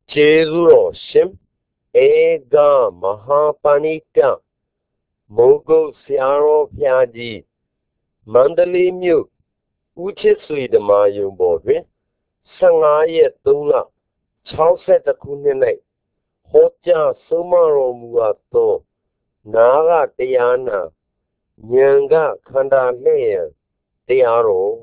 Jesuo Shim Ega Mahapanita Mogo Siaro Piaji Mandali Mu Uchisui the Mayum Bodwin Sangaya Dula Chauset the Kunene Hoja Sumaro Muato Naga Diana Nyanga Kanda Lea Diaro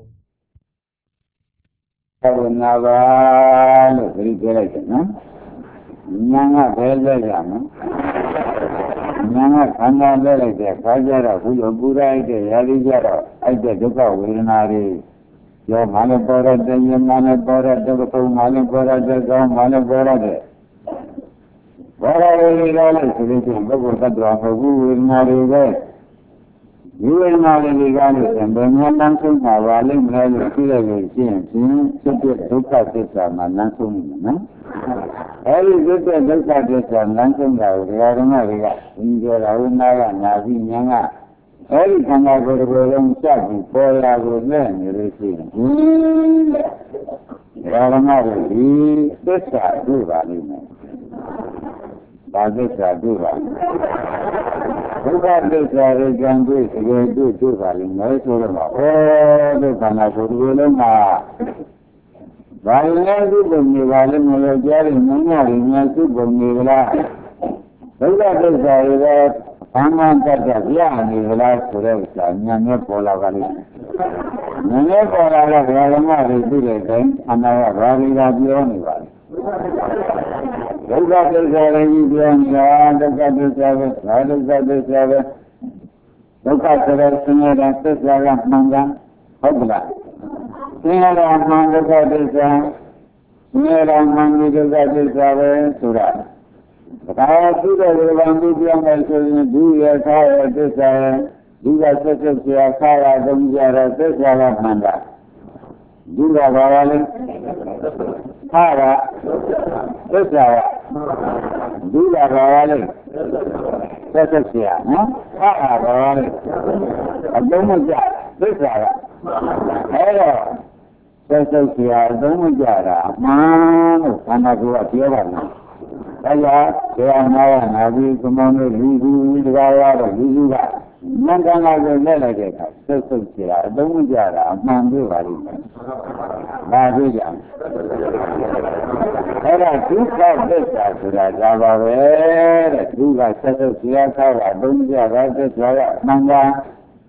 Nava, very good, Nanga Belgama, Nanga Kanda Belga, Kajara, Burai, Yalizara, I get the go, Virinari, your Malabora, your Malabora, the Malabora, the Malabora. What are we going to do? Look at the drop of who will not away. You will not be gone, and when you are dancing, I will have a feeling to look at this and dancing. Every good look at this and dancing, in your own Navi Yanga. Every time I go to the room shop before I will learn, you will see. Raramari, this I do, Valime. This I do, Valime. This I can do, Valime. Oh, the Panapurulama. Valime, Valime, Jerry, Mania, Subomila. Look at this, I Amantaya, you will ask for us, Nyapola Valley. Nyapola Valama is good, and I rally that the only one. Look at this, look at the singer and sister Manga, Hogla. Singer and Manga is singer and Manga is Surah. I do the one do your car this do the second car, don't get this Manda. Do the Varali Hara, this do the Varali, Setasia, Hara Varali, a Domaja, this Hello, Setasia, Domajara, Man, and I do a Tiana. Aya, Sayana, Navi, Commander, Lizu, Lizu, Mandana, Melega, Sessia, Domujara, Mandu, Bavijan. Era two cars this after that, Java, two like Sessia, Domujara, Manga,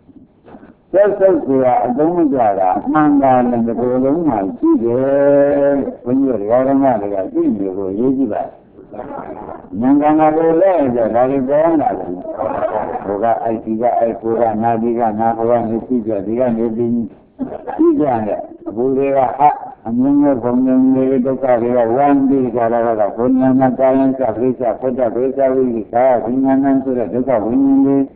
Sessia, Domujara, Manga, and the Golden, when you're Yaramaga, you go, Yijiba. Nangana Lele, Laribona, Oga, Aiga, Ipura, Nadiga, Nahua, Nipija, Diga, Nibin, Tijana, Bulera, and younger from the Dokaria, one big Garaga, Punana, Talent, Africa, Pota, Vesa, Vika, Vingan to the Duka, winning.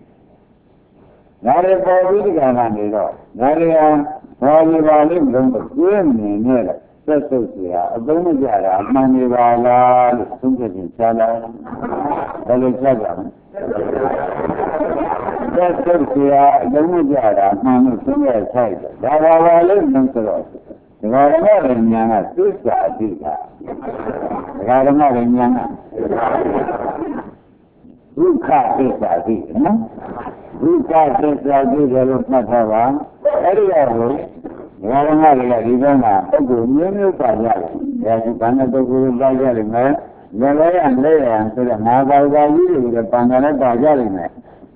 Nare Viga, Naria, Valley, Grim, Sessia, Domajara, Manivala, Sunday Sala, Valejaga. Sessia, Domajara, Manu Sunday Side, Davala, Nantaros. The Raramariana, Tusa, Dika. Raramariana. Who can't take that, who can't take that, look not have one. Raramariana, Ivana, New Pajal, as Panato Bajalime, Gala and Leia, and the Navaji, the Pangana Bajalime.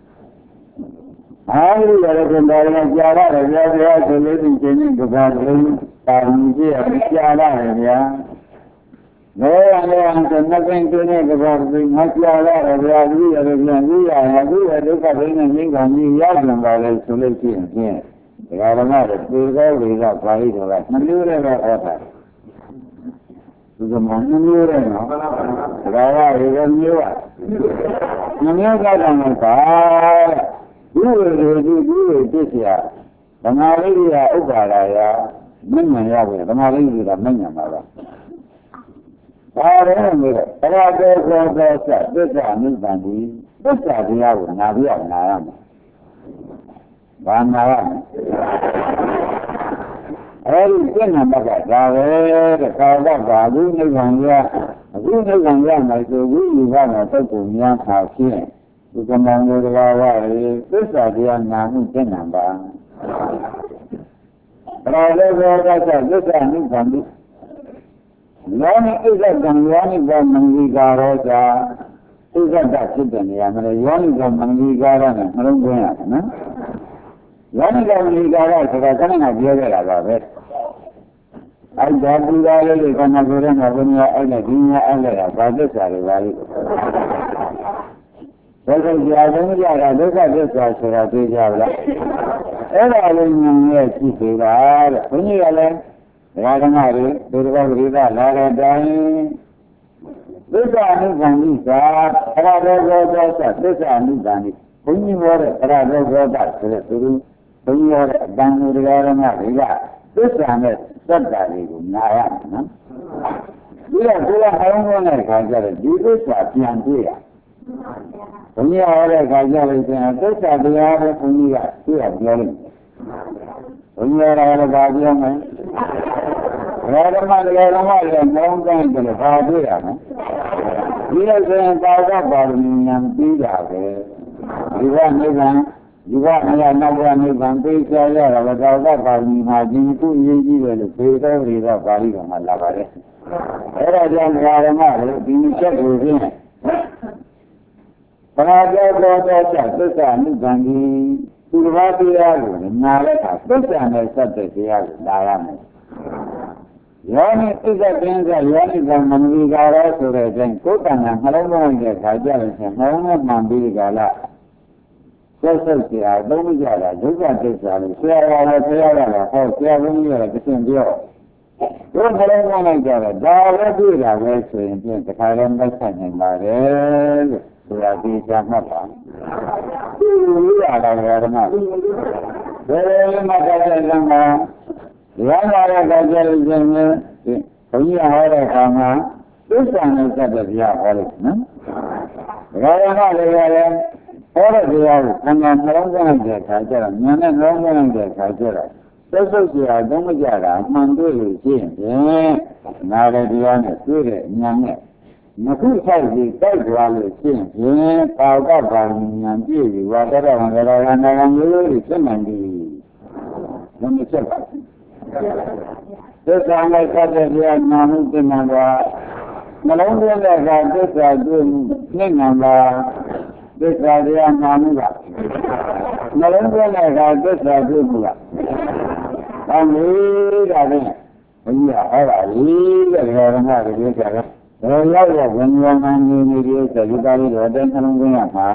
I will let them die like Yara, and they are to live in changing the battle, Parmiji, and Yara. No one has nothing to make about the Matyala, and we are look at anything on the Yagan Valley to live here. The Aramara, we got Paris, like Manura. To the Manura, Rara, even you are. You got on the car. You will do this year. The Maria Ugaraya, Manya, the Maria, the Manya. I remember, but I go to this one, this is the hour, Navia, One hour. Everything about that, the Kava, the နိဗ္ဗာန်ရမယ်ဆိုဝိယူကမှာတုတ်ကိုများခါဖြင့်ဒီကမောင်တို့ကဝါရေသစ္စာတရားနာမှုသိနံပါဘယ်လိုလဲဆိုတော့သစ္စာနိဗ္ဗာန်ဒီလောနိဣဇ္ဇံယောနိဘောမင်္ဂီကာရောသာဣဇ္ဇတဖြစ်တဲ့နေရာမှာယောနိဘောမင်္ဂီကာရနဲ့နှလုံးသွင်းရတယ်နော်ယောနိဘောမင်္ဂီကာရဆိုတာခဏကပြောခဲ့တာပါပဲအဲ့ဒါပူဇာလေးတွေကနာကိုရမှာဘုရားအဲ့ဒါဒီညာအဲ့ဒါဘာသစ္စာတွေပါလိမ့်ဒုက္ခကြာဆုံးကြတာဒုက္ခသစ္စာဆိုတာသိကြပါလားအဲ့ဒါလေးဉာဏ်နဲ့ကြည့်သေးတာတဲ့ဘုန်းကြီးကလည်းဒကာဓမ္မတွေဒုက္ခဝိသလာတဲ့တိုင်းသစ္စာအနုခံဤသာအရဟောသောသစ္စာအနုခံဤဘုန်းကြီးဟောတဲ့အရဟောသောဆိုတဲ့သူဘုန်းကြီးဟောတဲ့အတန်လူဒကာဓမ္မတွေကသစ္စာနဲ့သတ္တာတွေကိုနာရမယ်နော်ဒီတော့ကိုယ်ကဟောင်းဟောတဲ့ခါကျတော့ဒီသစ္စာပြန်တွေ့ရဘုန်းကြီးဟောတဲ့ခါကျလို့ရှိရင်သစ္စာတရားပဲဘုန်းကြီးကတွေ့ရပြောလိမ့်မယ်ဘုန်းကြီးကတော့ဘာပြောမလဲဓမ္မတရားဓမ္မတွေနှလုံးသွင်းတယ်ဘာတွေ့ရမလဲဒီလိုဆိုရင်သာဝပါရမီဉာဏ်ပြီးတာပဲဒီကနိဗ္ဗာန်ဒီကမရနောက်ကနိဗ္ဗာန်သိချရတာပဲသာဝပါရမီမှာဒီခုအရေးကြီးတယ်လို့သေတော်တွေတော့ပါဠိတော်မှာလာပါတယ်အဲ့ဒါကြောင့်ဓမ္မတွေဒီချက်ကိုဖြင့်ပရာဇောသောသစ္စာနိဗ္ဗာန်ဒီသူတစ်ပါးတရားကိုနားလိုက်တာသစ္စာနဲ့စတဲ့တရားကိုနားရမယ်ယောနိဣဇ္ဇကင်းကယောနိကမနီကာရောဆိုတဲ့အချိန်ကိုယ်တန်ခါနှလုံးသွင်းတဲ့ခါကြလို့ရှိရင်နှလုံးနဲ့မှန်ပြီးကြလားဆက်ဆရာသုံးကြတာဒုက္ခသစ္စာလို့ဆရာတော်လည်းဆရာကလည်းဟောဆရာဘုန်းကြီးကလည်းသိရှင်ပြောတို့နှလုံးသွင်းလိုက်ကြတော့ဒါပဲတွေ့တာပဲဆိုရင်ပြင်တခါလည်းမဆက်နိုင်ပါနဲ့လို့ဆရာဒီချမှတ်ပါဒီလိုရတာဓမ္မဘယ်လိုမှကြတဲ့လမ်းမှာရဟန်းလာတဲ့ကြလို့ရှင်ဘုန်းကြီးဟောတဲ့အခါမှာသစ္စာနဲ့စတဲ့တရားဟောလို့နော်ဒါရဟန်းလည်းလည်းဟောတဲ့တရားကိုသံဃာနှလုံးသွင်းတဲ့အခါကျတော့ဉာဏ်နဲ့နှလုံးသွင်းတဲ့အခါကျတော့သုတ်စရာသုံးမကြတာမှန်တွေ့လို့ရှိရင်နာရတရားနဲ့တွေ့တဲ့ဉာဏ်နဲ့မခုဆိုင်ပြီးတိုက်သွားလို့ရှိရင်ပါကပါဉာဏ်ပြည့်ပြီးဝါဒရဝန္ဒရာနာဂံမျိုးတွေဖြစ်နိုင်ပြီဘယ်လိုချက်ပါသစ္စာနဲ့ဆက်တဲ့တရားနာမှုသင်္ကန်းကနှလုံးသွင်းတဲ့အခါသစ္စာတွေ့မှုသင်္ကန်းကသစ္စာတရားနာမှုကနှလုံးသွင်းတဲ့အခါသစ္စာတွေ့မှုကအမေဒါနဲ့ဘုရားဟောတာလေးတဲ့ဓမ္မတွေပြောကြတယ်ဘယ်ရောက်ရဘယ်ဉာဏ်မှန်နေနေဒီဆိုဒီပါဠိတော်တဲ့နှလုံးသွင်းရမှာ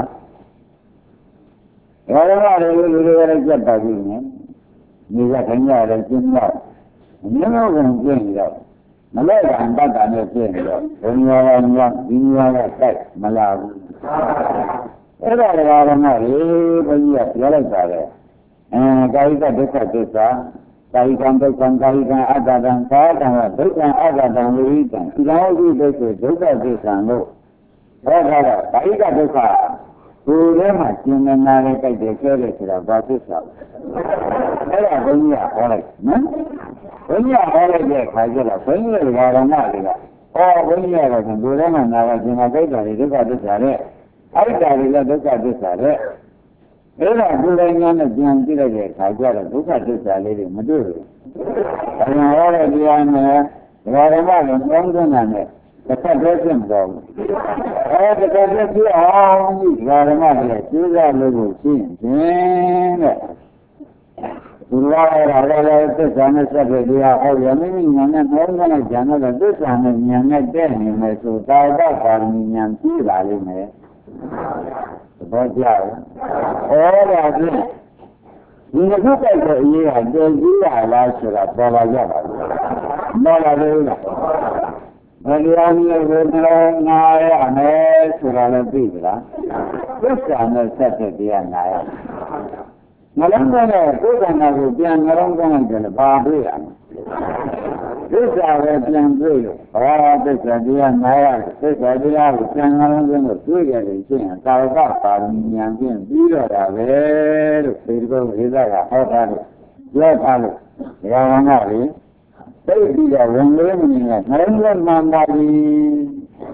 ဓမ္မတွေလူတွေလည်းကြက်ပါပြီနဲ့ဒီကခင်ဗျားလည်းကျင်းတော့မျိုးကုန်ပြင်းတော့မလဲကံတတ်တာနဲ့ပြင်းတော့ဘုရားကညဒီညကတိုက်မလာဘူးအဲ့ဒါလည်းဓမ္မတွေဘုရားပြောလိုက်တာလေကာယကဒုက္ခသစ္စာကာယကံဒုက္ခကာယကံအတ္တကံသာတံဒုက္ခအတ္တကံဝိရိတံဒီလောကီဒုက္ခဒုက္ခသစ္စာလို့ဟောတာကကာယကဒုက္ခကိုယ်ထဲမှာကျင်နာနဲ့ကြိုက်တယ်ကျဲတယ်ဆိုတာဘာသစ္စာအဲ့ဒါဘုန်းကြီးကဟောလိုက်နော်ဘုန်းကြီးကဟောလိုက်တဲ့ခါကျတော့ဘုန်းကြီးရဲ့ဓမ္မတွေကဘုန်းကြီးကတော့ကိုယ်ထဲမှာနာကကျင်နာကြိုက်တာတွေဒုက္ခသစ္စာနဲ့အဲ့ဒါတွေလည်းဒုက္ခသစ္စာနဲ့အဲ့ဒါကိုယ်တိုင်ညာနဲ့ပြန်ကြည့်လိုက်တဲ့ခါကျတော့ဒုက္ခသစ္စာလေးတွေမတွေ့ဘူး။အမှန်ဟောတဲ့တရားနဲ့ဓမ္မလည်းပေါင်းသွင်းတာနဲ့တစ်ခါတည်းဖြစ်မတော်ဘူး။တစ်ခါတည်းပြအောင်ဒီဓမ္မလည်းကျိုးစားလို့ကိုရှင်းခြင်းတဲ့။ဘုရားကလည်းသစ္စာနဲ့ဆက်တဲ့တရားဟောရမင်းညာနဲ့ပေါင်းသွင်းလိုက်ကြတော့သစ္စာနဲ့ညာနဲ့တဲ့နေမယ်ဆိုတာသာပါရမီညာပြည့်လာလိမ့်မယ်။ဘောကြောက်ဩဒါဖြင့်ဒီတစ်ခုတိုက်တဲ့အရေးကတည်ကြည့်ရလားဆိုတာပေါ်လာကြပါဘူးပေါ်လာသေးလားဘယ်လိုမျိုးကိုလည်းနာရမယ်ဆိုတာလည်းသိကြလားသစ္စာနဲ့ဆက်တဲ့တရားနာရနှလုံးသွင်းတဲ့ကိုယ်ကံကိုပြန်နှလုံးသွင်းတယ်ဘာတွေ့ရမလဲသစ္စာပဲပြန်တွေ့လို့ဘာသစ္စာတရားနာရသစ္စာတရားကိုပြန်နှလုံးသွင်းလို့တွေ့ကြတယ်ရှင်းရင်သာဝကပါရမီဉာဏ်ဖြင့်ပြီးတော့တာပဲလို့ဒီလိုဒေသကဟောတာလို့ပြောထားလို့ဓမ္မကလေသိပြီးတော့ဝင်လို့မနေနဲ့နှလုံးသွင်းမှန်ပါပြီ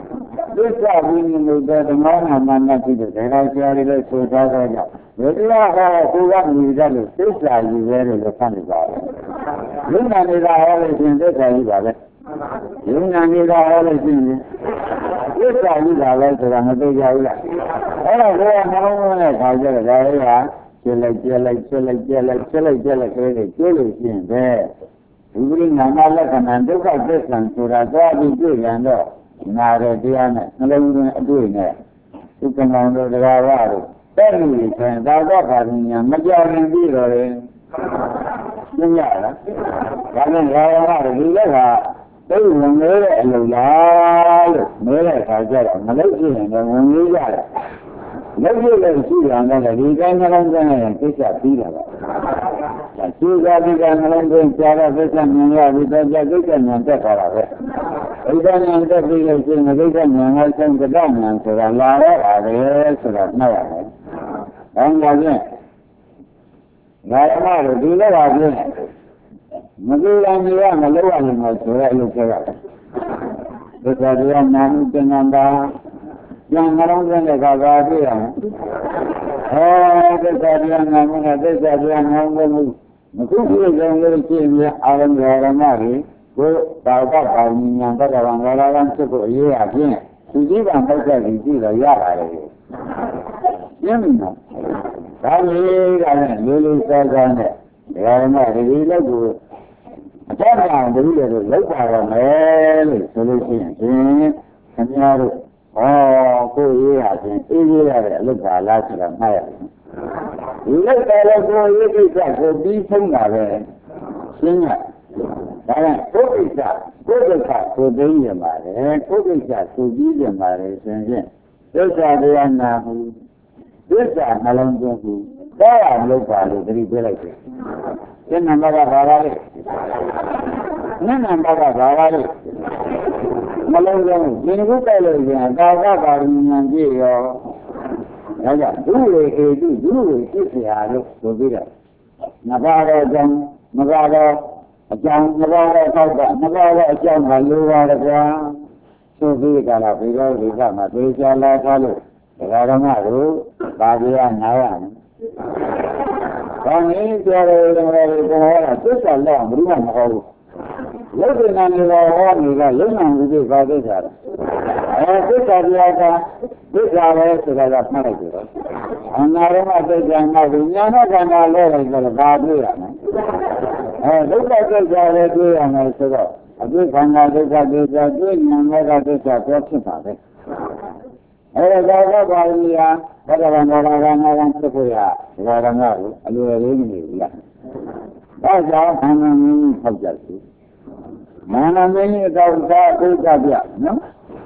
စ္စာဝိနည်းလို့တဲ့ဓမ္မနာမနာဖြစ်တဲ့ဒါဆရာတွေလည်းဆိုထားကြတယ်ဘယ်တရားဟောကိုကမြည်တယ်လို့သစ္စာယူရဲလို့ဖတ်နေပါဘူးယုံနာနေတာဟောလို့ရှင်သစ္စာယူပါပဲယုံနာနေတာဟောလို့ရှင်သစ္စာယူတာလဲဆိုတာမသိကြဘူးလားအဲ့တော့ဘုရားနှလုံးနဲ့ခါကြတယ်ဒါလေးကကျလိုက်ကျလိုက်ကျလိုက်ကျလိုက်ကျလိုက်ကျလိုက်ဆိုလို့ကျလို့ရှိရင်ပဲဒီပရိနာမလက္ခဏာဒုက္ခသစ္စာဆိုတာသွားပြီးတွေ့ရင်တော့နာရတရားနဲ့နှလုံးသွင်းအတွေ့နဲ့ဥက္ကမောင်တို့တရားဝတို့တဲ့လူတွေဆိုရင်သာတော့ခါရင်မကြောက်ရင်ပြီးတော့ရင်ရှင်းရလားဒါနဲ့ရာဝတို့ဒီလက်ကသိဝင်နေတဲ့အလုပ်လားလို့မဲတဲ့အခါကျတော့မလုပ်ဖြစ်ရင်လည်းဝင်နေကြတယ်လက်ရှိလည်းရှိရမယ်ဒီတိုင်းနှလုံးသွင်းရင်သိချပြီးတာပါသူကဒီကနှလုံးသွင်းကြားတဲ့သိချမြင်ရပြီးတော့သိချမြင်တက်သွားတာပဲဒီကဉာဏ်တက်ပြီးလို့ရှိရင်သိချမြင်ကဆုံးကြတော့ဉာဏ်ဆိုတာလာရတာပဲဆိုတာမှတ်ရတယ်။ဒါကြောင့်ငါရမတို့ဒီလိုပါဖြင့်မကြည့်ရင်ရမလို့ရရင်ဆိုရအလုပ်ကြရတယ်။ဒီကတရားနာမှုသင်္ကန်းပါကျန်နှလုံးသွင်းတဲ့ခါသာပြရမယ်။သစ္စာတရားနာမှုနဲ့သစ္စာတရားနာမှုမခုပြည့်စုံလို့ရှိရင်အာရမတွေကိုသာဝကပါဉာဏ်တက္ကဝံဂလာကံဖြစ်ဖို့အရေးအချင်းသူကြီးကပုတ်တဲ့ဒီကြည့်တော့ရပါတယ်။ရှင်းပြီနော်။ဒါလေးကလည်းလေးလေးစားစားနဲ့ဒါရမဒီလောက်ကိုအထက်ကတတိယတို့လောက်ပါတော့မယ်လို့ဆိုလို့ရှိရင်ခင်ဗျားတို့ကိုရေးရခြင်းအေးရေးရတဲ့အလုပ်ပါလားဆိုတာမှတ်ရတယ်။ဒီလောက်တယ်လို့ကိုရေးကိစ္စကိုပြီးဆုံးတာပဲရှင်းရဒါနဲ့ကိုယ်ကိစ္စကိုသိရပါတယ်ကိုယ်ကိစ္စကိုပြီးရပါတယ်ဆိုရင်သစ္စာတရားနာမှုသစ္စာနှလုံးသွင်းမှုဒါရလုပ်ပါလို့တတိပြလိုက်တယ်။ဒီနံပါတ်ကဘာပါလဲ။နံပါတ်ကဘာပါလဲ။မလုံးလုံးဒီကုတ်တယ်လို့ရင်ကာကပါရမဉာဏ်ကြည့်ရောဒါကြောင့်ဒုဝေဧတုဒုဝေသိเสียလို့ဆိုပြီးတော့ငပါတော့ကြောင့်မကတော့အကြောင်းငပါတော့ထောက်ကငပါတော့အကြောင်းကလိုပါတော့ကွာဆိုပြီးကြလားပြီးတော့ဒီကမှာသေချာလာထားလို့ဒကာဓမ္မတို့ဘာပြရနားရမယ်။ဘာနည်းပြောတယ်လည်းပြောတာသစ္စာလောက်ဘယ်မှမဟုတ်ဘူး။လုတ်တဲ့နာနေတော့ဟောနေကလုံနိုင်ဘူးဘာသစ္စာလဲ။သစ္စာတရားကသစ္စာပဲဆိုတာကမှတ်လိုက်တယ်။အနာရမသစ္စာမှာဉာဏ်ကဏ္ဍလဲလိုက်တော့ဘာတွေ့ရမလဲ။ဒုက္ခသစ္စာလည်းတွေ့ရမယ်ဆိုတော့အတွေ့ခန္ဓာဒုက္ခသစ္စာတွေ့ဉာဏ်မဲ့ကသစ္စာတော့ဖြစ်ပါပဲ။ဒါကပါဠိဟာဘဂဝန္တော်ကနာကံဖြစ်ဖို့ရဒါရမလို့အလိုလေးမနေဘူးလား။ဒါကြောင့်ခန္ဓာမင်းထောက်ကြတယ်။မာနမင်းအတောက်သာဥစ္စာပြနော်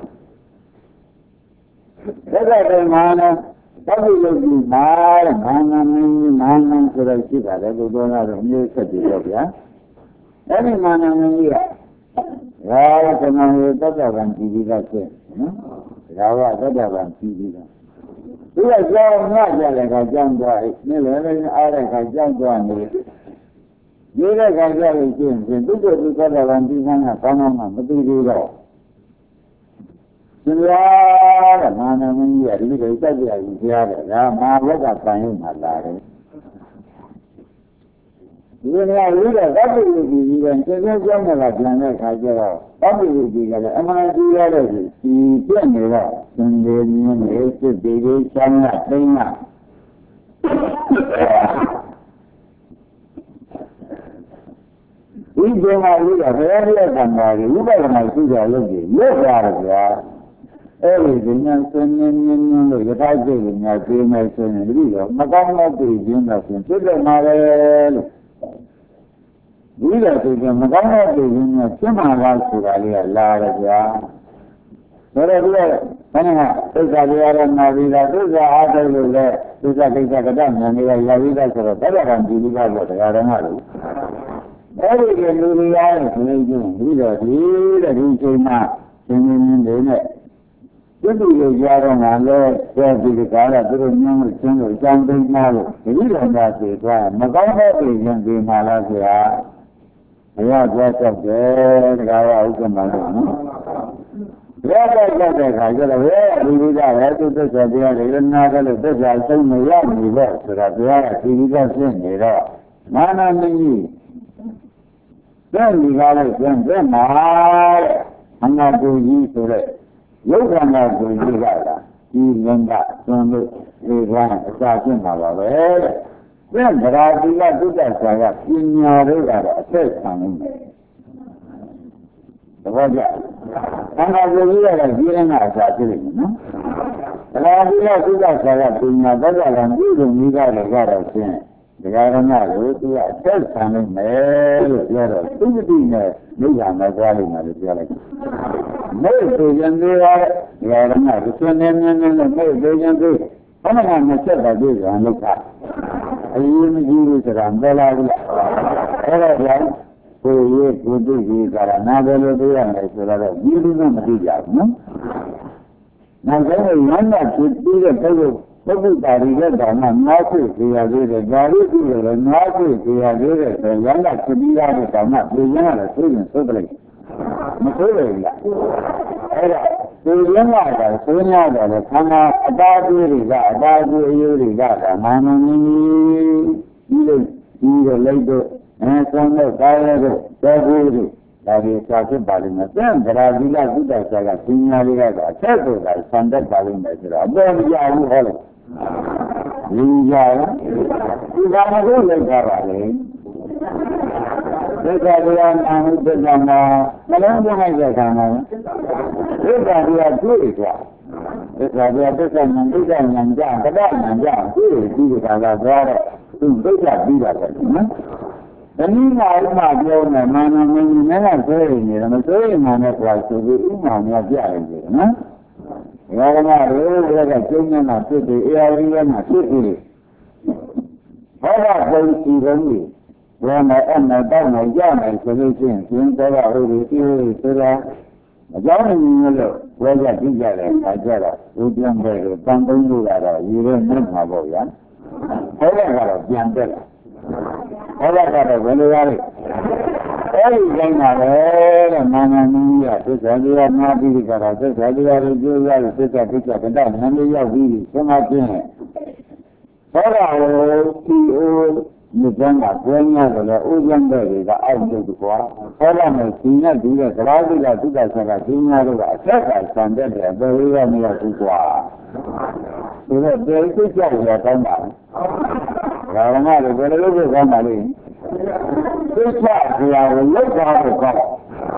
။ဒါကတည်းကမာနတောက်လို့ဒီမာနမင်းမာနဆိုတော့ရှိပါတယ်ဘုရားကတော့မျိုးဆက်ပြီးတော့ဗျာ။အဲဒီမာနမင်းကြီးကရာဇမယေတတ္တဗံဒီဒီကဖြစ်နော်။ဒါကသတ္တဗံပြီးပြီးတော့သူကကြောင်းငှကြတယ်ကကြောင်းသွားနေလည်းအားတဲ့ကကြောင်းသွားနေဒီတဲ့ကကြောင်းလို့ရှိရင်သူတို့သူသတ္တဗံပြီးမှကောင်းကောင်းမသိသေးတော့သူများတဲ့မာနမင်းကြီးကဒီလိုတက်ပြရည်ကြားတယ်ဒါမာဘက်ကပန်ရုံမှာလာတယ်ဒီနေ့ဝိရသတ္တိဝိကြီးကသင်္ကေတကြောင်းကပြန်တဲ့ခါကျတော့သတ္တိဝိကြီးကလည်းအမှန်ကြီးရတဲ့ဒီပြည့်နေတော့သင်္ကေတမျိုးနဲ့စစ်တေးလေးချမ်းသာသိမ်းတာဒီဘုရားဝိရဘယ်လိုလဲကံပါလဲဥပဒနာရှိကြလို့ဒီလွတ်ရတယ်ဗျာအဲဒီဉာဏ်စင်းနေလို့ရထားကြည့်ရင်များပြေးမယ်ဆိုရင်ဒီတော့မကောင်းတဲ့ပြည်ချင်းတော့ဖြစ်တယ်မှာပဲလို့ဒီလိုဆိုရင်မကောင်းတဲ့ပြည်ချင်းကဖြစ်မှာလားဆိုတာလေးကလာရကြဒါတော့ဒီကဘယ်နဲ့သစ္စာတရားရနာပြီးတာသစ္စာအားထုတ်လို့လေသစ္စာကိစ္စကတည်းကဉာဏ်လေးရပြီးသားဆိုတော့တက္ကံဒီလိုကတော့တရားတော်ကလို့အဲဒီကလူတွေရတဲ့ဆိုရင်ဒီတော့ဒီချိန်မှာသင်္ကေတတွေနဲ့ဒီလိုကြားတော့ငါလည်းပြောပြီးကြတာသူတို့ညှို့ချင်းလို့ကြောင်းသိမ်းသားလို့ဒီလိုများပြေသွားမကောင်းတဲ့ပြည်ရင်ဒီမှာလားဆရာဘုရားပြောချက်တယ်တကားကဥက္ကမလို့နော်တဲ့ခါကျတော့ဘယ်ဒီလိုကြလဲသူသက်သာတရားတွေလည်းနာကြလို့သက်သာဆုံးမရဘူးလို့ဆိုတာတရားကဒီလိုကဖြစ်နေတော့မာနမင်းကြီးတဲ့ဒီကားလို့ပြန်ပြန်မှာအနာတူကြီးဆိုတဲ့ယုတ်ခန္ဓာကိုကြီးကလာဒီလင်္ကာသွန်လို့ဒီကအစာဖြစ်မှာပါပဲတဲ့ဗရာတိကသုတ္တဆာကပညာတို့ကတော့အသက်ခံနေတယ်တပည့်ကြခန္ဓာကိုယ်ကြီးကတော့ဒီရင်ကအစာဖြစ်နေတယ်နော်ဗရာတိကသုတ္တဆာကပညာသက်သာလာပြုလို့မိကတော့ရှင်းဒကာရမကိုသူကအသက်ခံနေမယ်လို့ပြောတော့သုတတိနဲ့မိစ္ဆာမသွားလိမ့်မယ်လို့ပြောလိုက်မိတ်ဆိုရင်ဒီကဒကာရမကိုဆွနေနေနဲ့မိတ်ဆိုရင်ဒီဘယ်မှာမဆက်တာပြေကြအောင်လုပ်တာအရင်မကြည့်လို့ဆိုတာမပေါ်လာဘူးအဲ့ဒါကြောင့်ကိုယ်ရဲ့ကိုယ်တည်းကြီးကနာဘယ်လိုသိရမလဲဆိုတော့ဒီလိုမှမသိကြဘူးနော်နောက်ဆုံးရမ်းတာဖြစ်ပြီးတဲ့ပုဂ္ဂိုလ်တာရီတဲ့တော်မှာနားဆွေကြရသေးတယ်ဒါလေးကြည့်လို့နားဆွေကြရသေးတယ်ဆိုရမ်းတာဖြစ်ပြီးတဲ့တော်မှာပြည်ရင်းရတယ်ဆိုရင်သုတ်ပလိုက်မဆိုးရဘူးလားအဲ့ဒါဒီရင်းကတော့ဆိုးရတယ်လေခန္ဓာအတားကြီးတွေကအတားကြီးအယိုးတွေကမာနမင်းကြီးဒီလိုက်တော့ဆောင်းတော့ကားရတော့တော်ဘူးတွေဒါတွေစာဖြစ်ပါလိမ့်မယ်။ပြန်ဗရာဇီလသုတ္တဆာကပညာလေးကတော့အထက်ဆိုတာဆန်တတ်ပါလိမ့်မယ်ဆိုတော့အပေါ်မကြဘူးဟောလို့ဒီကြလားဒီကမကိုလိုက်တာပါလေဒီကတရားနာမှုပြဿနာမလုံးဝနိုင်တဲ့ခါမှာဒီကတရားတွေ့ကြဒီကတရားပြဿနာကြတတ်ဉာဏ်ကြတွေ့ဒီကလာသွားတော့သူဒုက္ခပြီးတာပဲနော်တနည်းအားဖြင့်ပြောမယ်မာနမင်းကြီးနဲ့ဆိုရင်လည်းမဆိုရင်မှလည်းကွာဆိုပြီးဥမာများပြရတယ်နော်။ဒါကမှလည်းကကျုံးနေတာဖြစ်ပြီးအေရီရမှာဖြစ်ပြီးဘောဓဘုံစီရုံးကြီးဘယ်မှာအမှန်တောက်နိုင်ကြနိုင်ဆိုလို့ရှိရင်သင်္ဘောဟိုဒီဆိုတာအကြောင်းရင်းလို့ဝဲကြကြည့်ကြတယ်အခါကျတော့ဒီပြန်ပဲတန်သုံးလို့ကတော့ရေရဲမြတ်မှာပေါ့ဗျာ။ဟောရကတော့ပြန်တက်လာဟောရကတော့ဘယ်လိုရလဲအဲ့ဒီတိုင်းမှာပဲတဲ့မာနမင်းကြီးကသစ္စာတရားနာပြီးကြတာသစ္စာတရားကိုပြောရတယ်သစ္စာကတ္တနန္ဒီရောက်ပြီးဆုံးမပြင်းဟောတာကိုဒီမြတ်ကပြောင်းရတယ်ဥပ္ပံတွေကအောက်ကျုပ်ကွာဟောတာနဲ့ဒီနဲ့ဒီတဲ့သရာတိကသုတ္တဆာကဒီများတို့ကအဆက်ကဆံတဲ့တယ်ဘယ်လိုရမလဲသူကွာဒီတော့ဒီစိတ်ကြောက်ရကောင်းပါလားဒါကမှလည်းဘယ်လိုလုပ်ကောင်းပါလိမ့်သိချာတရားကိုလောက်တာကိုကောင်း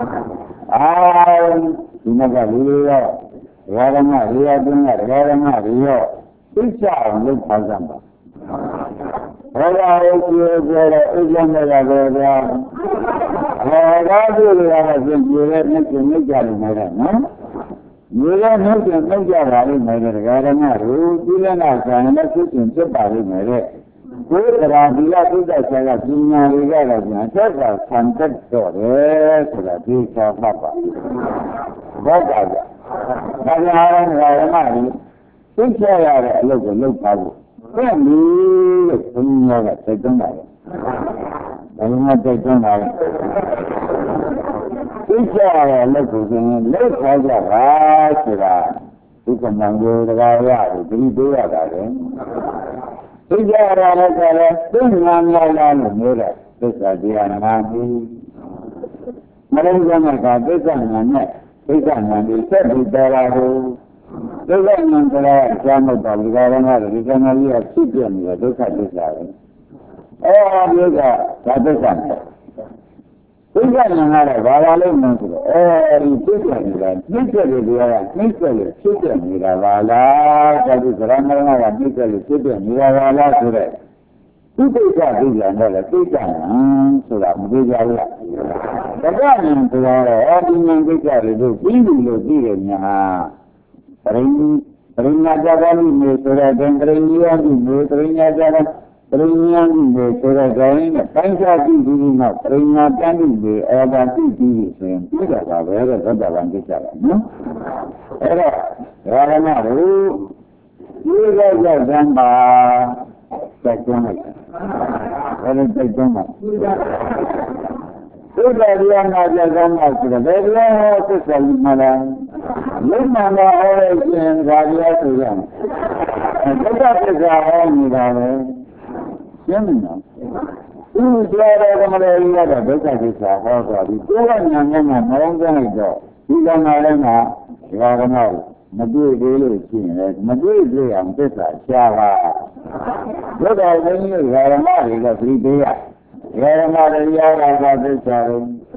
ဒီမှာကလူတွေရောဓမ္မတွေရောတွင်းကဓမ္မတွေရောသိချာအောင်လုပ်ပါကြပါဘောရာကိုပြောတော့ဥစ္စာနဲ့ရတယ်ဗျာဒါကသူတွေကတော့ပြင်ပြတဲ့မြင့်မြင့်ကြတယ်နော်မြေလည်းနှုတ်ပြန်နှုတ်ကြပါလိမ့်မယ်တဲ့ဓမ္မတို့ဒီလည်းနာဆံနဲ့သူ့ပြင်ဖြစ်ပါလိမ့်မယ်တဲ့ကိုယ်တရားဒီကသုတ္တဆာကပညာတွေကတော့ပြန်သက်ကဆံတက်တော့တယ်ဆိုတာဒီချာမှတ်ပါဘောတာကြဒါကြောင့်ဓမ္မတွေသိချရတဲ့အလုပ်ကိုလုပ်ပါဖို့ဘယ်နည်းလို့ဘုရားကသိကြတာလဲဘယ်မှာသိကြတာလဲသိချရတဲ့အလုပ်ကိုလုပ်ထားကြပါဆိုတာဒီကမှန်ကိုတရားရတယ်ဒီလိုရတာလေသိကြရတာလည်းသိဉာဏ်များလားလို့ပြောတယ်သစ္စာတရားနာပြီးမလုံးစုံကသစ္စာဉာဏ်နဲ့သိက္ခာဉာဏ်ကိုဆက်ပြီးတော်လာလို့ဒုက္ခဉာဏ်ကတော့အကျမ်းမဟုတ်ပါဘူးဒါကလည်းဒီကံကြီးကဖြစ်ပြနေတဲ့ဒုက္ခသစ္စာပဲဒီကဒါသစ္စာဒုက္ခဉာဏ်ကတော့ဘာလာလို့မလဲဆိုတော့ဒီဖြစ်ပြနေတာနှိစ္စတွေကတော့နှိစ္စတွေဖြစ်ပြနေတာပါလားဒါကသရဏမကနှိစ္စတွေဖြစ်ပြနေတာပါလားဆိုတော့ဒီဒုက္ခဒုက္ခနဲ့လည်းသိကြတယ်ဆိုတာမသိကြဘူးလားတက္ကဉာဏ်ဆိုတော့ဒီဉာဏ်ဒုက္ခတွေတို့ပြီးပြီလို့သိတယ်များပရိညာကြပါလိမ့်မယ်ဆိုတော့ပရိညာကြည့်မယ်ပရိညာကြပါပရိညာကြည့်မယ်ဆိုတော့တိုင်းစားကြည့်ပြီးနောက်ပရိညာတန်းကြည့်မယ်အာဘာကြည့်ပြီးဆိုရင်ပြတာပါပဲတဲ့သတ္တဗံကိစ္စပါနော်အဲ့တော့ဓမ္မတို့ဒီလိုကြောင့်တမ်းပါတက်ကြလိုက်ဘယ်လိုတက်ကြမှာသုတ္တရိယနာကြကောင်းမှာဆိုတော့ဘယ်လိုသစ္စာကြီးမလား lúc mà nó ở trên ra đi ở từ rằng tất cả tất cả họ như là chính nó ra ra mà đây là tất cả tất cả họ rồi thì tôi là nhà mà không có này rồi đi ra ngoài là ra ngoài mà đưa đi lên trên này mà đưa đi ăn tất cả xa là lúc đó những người ra ngoài thì là free đi à ra ngoài thì ra tất cả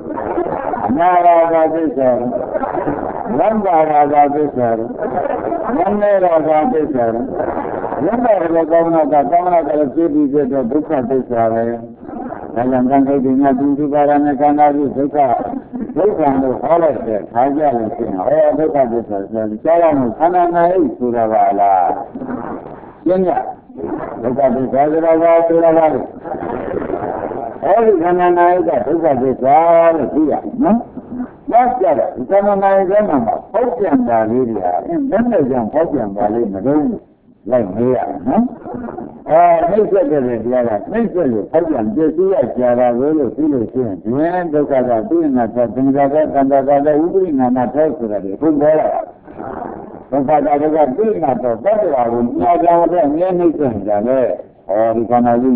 Nara Sir, Lambara Sir, Namera Sir, Lambara Gamma City to Duka Sir, and then they did not do the Baranakana Duka, the holiday, Haja, all the Sir, Charan, Hanana, Suravala, Kenya, look at the Sazara. Every Hanana is a here, no? That's better. It's a number. Opium Valley, and then there's an Opium Valley in the room, like here, no? Make it, Opium, just see a Jara, really feel it, and look at that, doing that, things like that, and the Ubin and that, good better. But I got doing that, better, I will not have anything that or you can have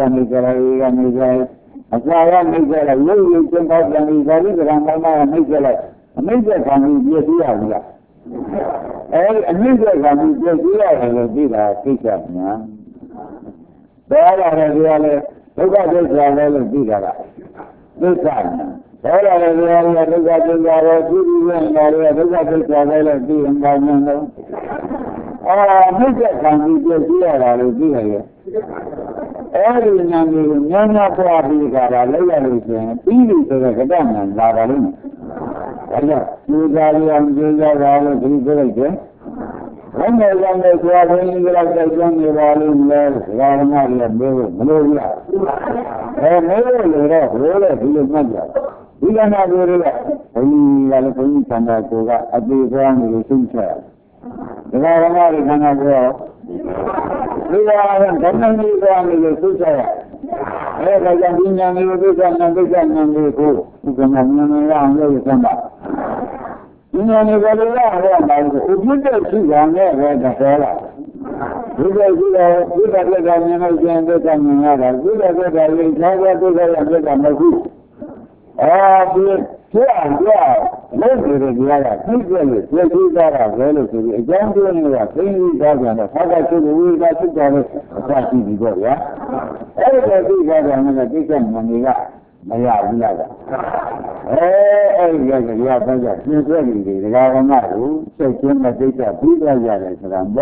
a Asaya Mizera, you can have them in the Ramana Mizera, a major family, yes, we are here. A major family, yes, we are here, teacher. There are really, look at this, I will be there. This time. There are really, look at this, I look at this, I will be environmental. Major family, yes, we are here. Every Nana Pratica, Legacy, Pili to the Gadan and Lavalina. Ugali and Julia Valley, Three when they run the traveling like the young volume left, Ramari and Gloria. And never he is not. We are not very well. Only Alapin Sandaka at the ground with the Sincha. The Ramari cannot go. We are definitely going to the Susa. I can be young, you and you who can have none around the summer. You know, you got around, if you don't see down there, where the fella. You got to go and again, the coming out. You got to go and the food. Let's do it together. Please do that. Relatively. Don't do any of that. Things that I should do that together. That's easy to go, yeah? Everybody got another kitchen when you got. Yeah. Since ready, the government who said that they said, people are jealous of them.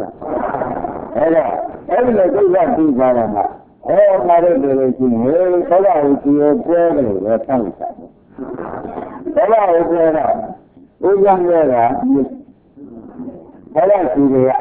Everybody got these government. Oh, my relation, well, follow to your brother, the country. Follow there, who's young there? Follow to the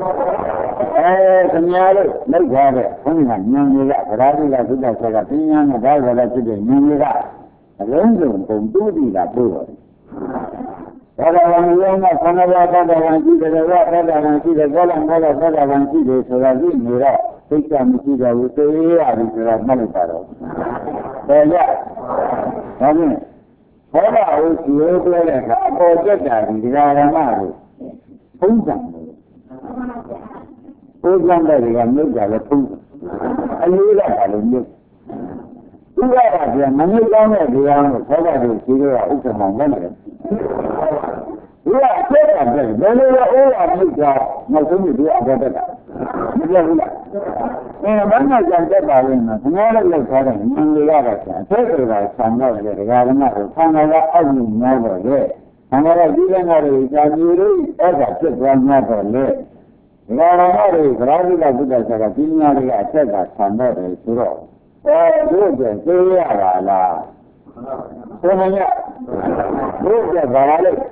Canary, like that, only one young rather than the Sagatina, and rather than the young a random from duty that door. But I want to learn that one of the see the rather than see the well and rather than see the Sagatina. Take time to see that we say, I will have money for us. So, yeah. I mean, what I was to open a project and the Ramari. Who's under the Amuga, and you got a look. You got a money down at the arm, so that you see the open on money. We are certain that they were all of these jobs, not only do I get it. In a manner, I get by in a smaller location, and the other can take it like some of the government, Canada, as you never did. And what I didn't know is that you really ever took one never lived. The government is rather than the Sagatina, I said that some of it is wrong. Oh, good, say, la. So many. Good, the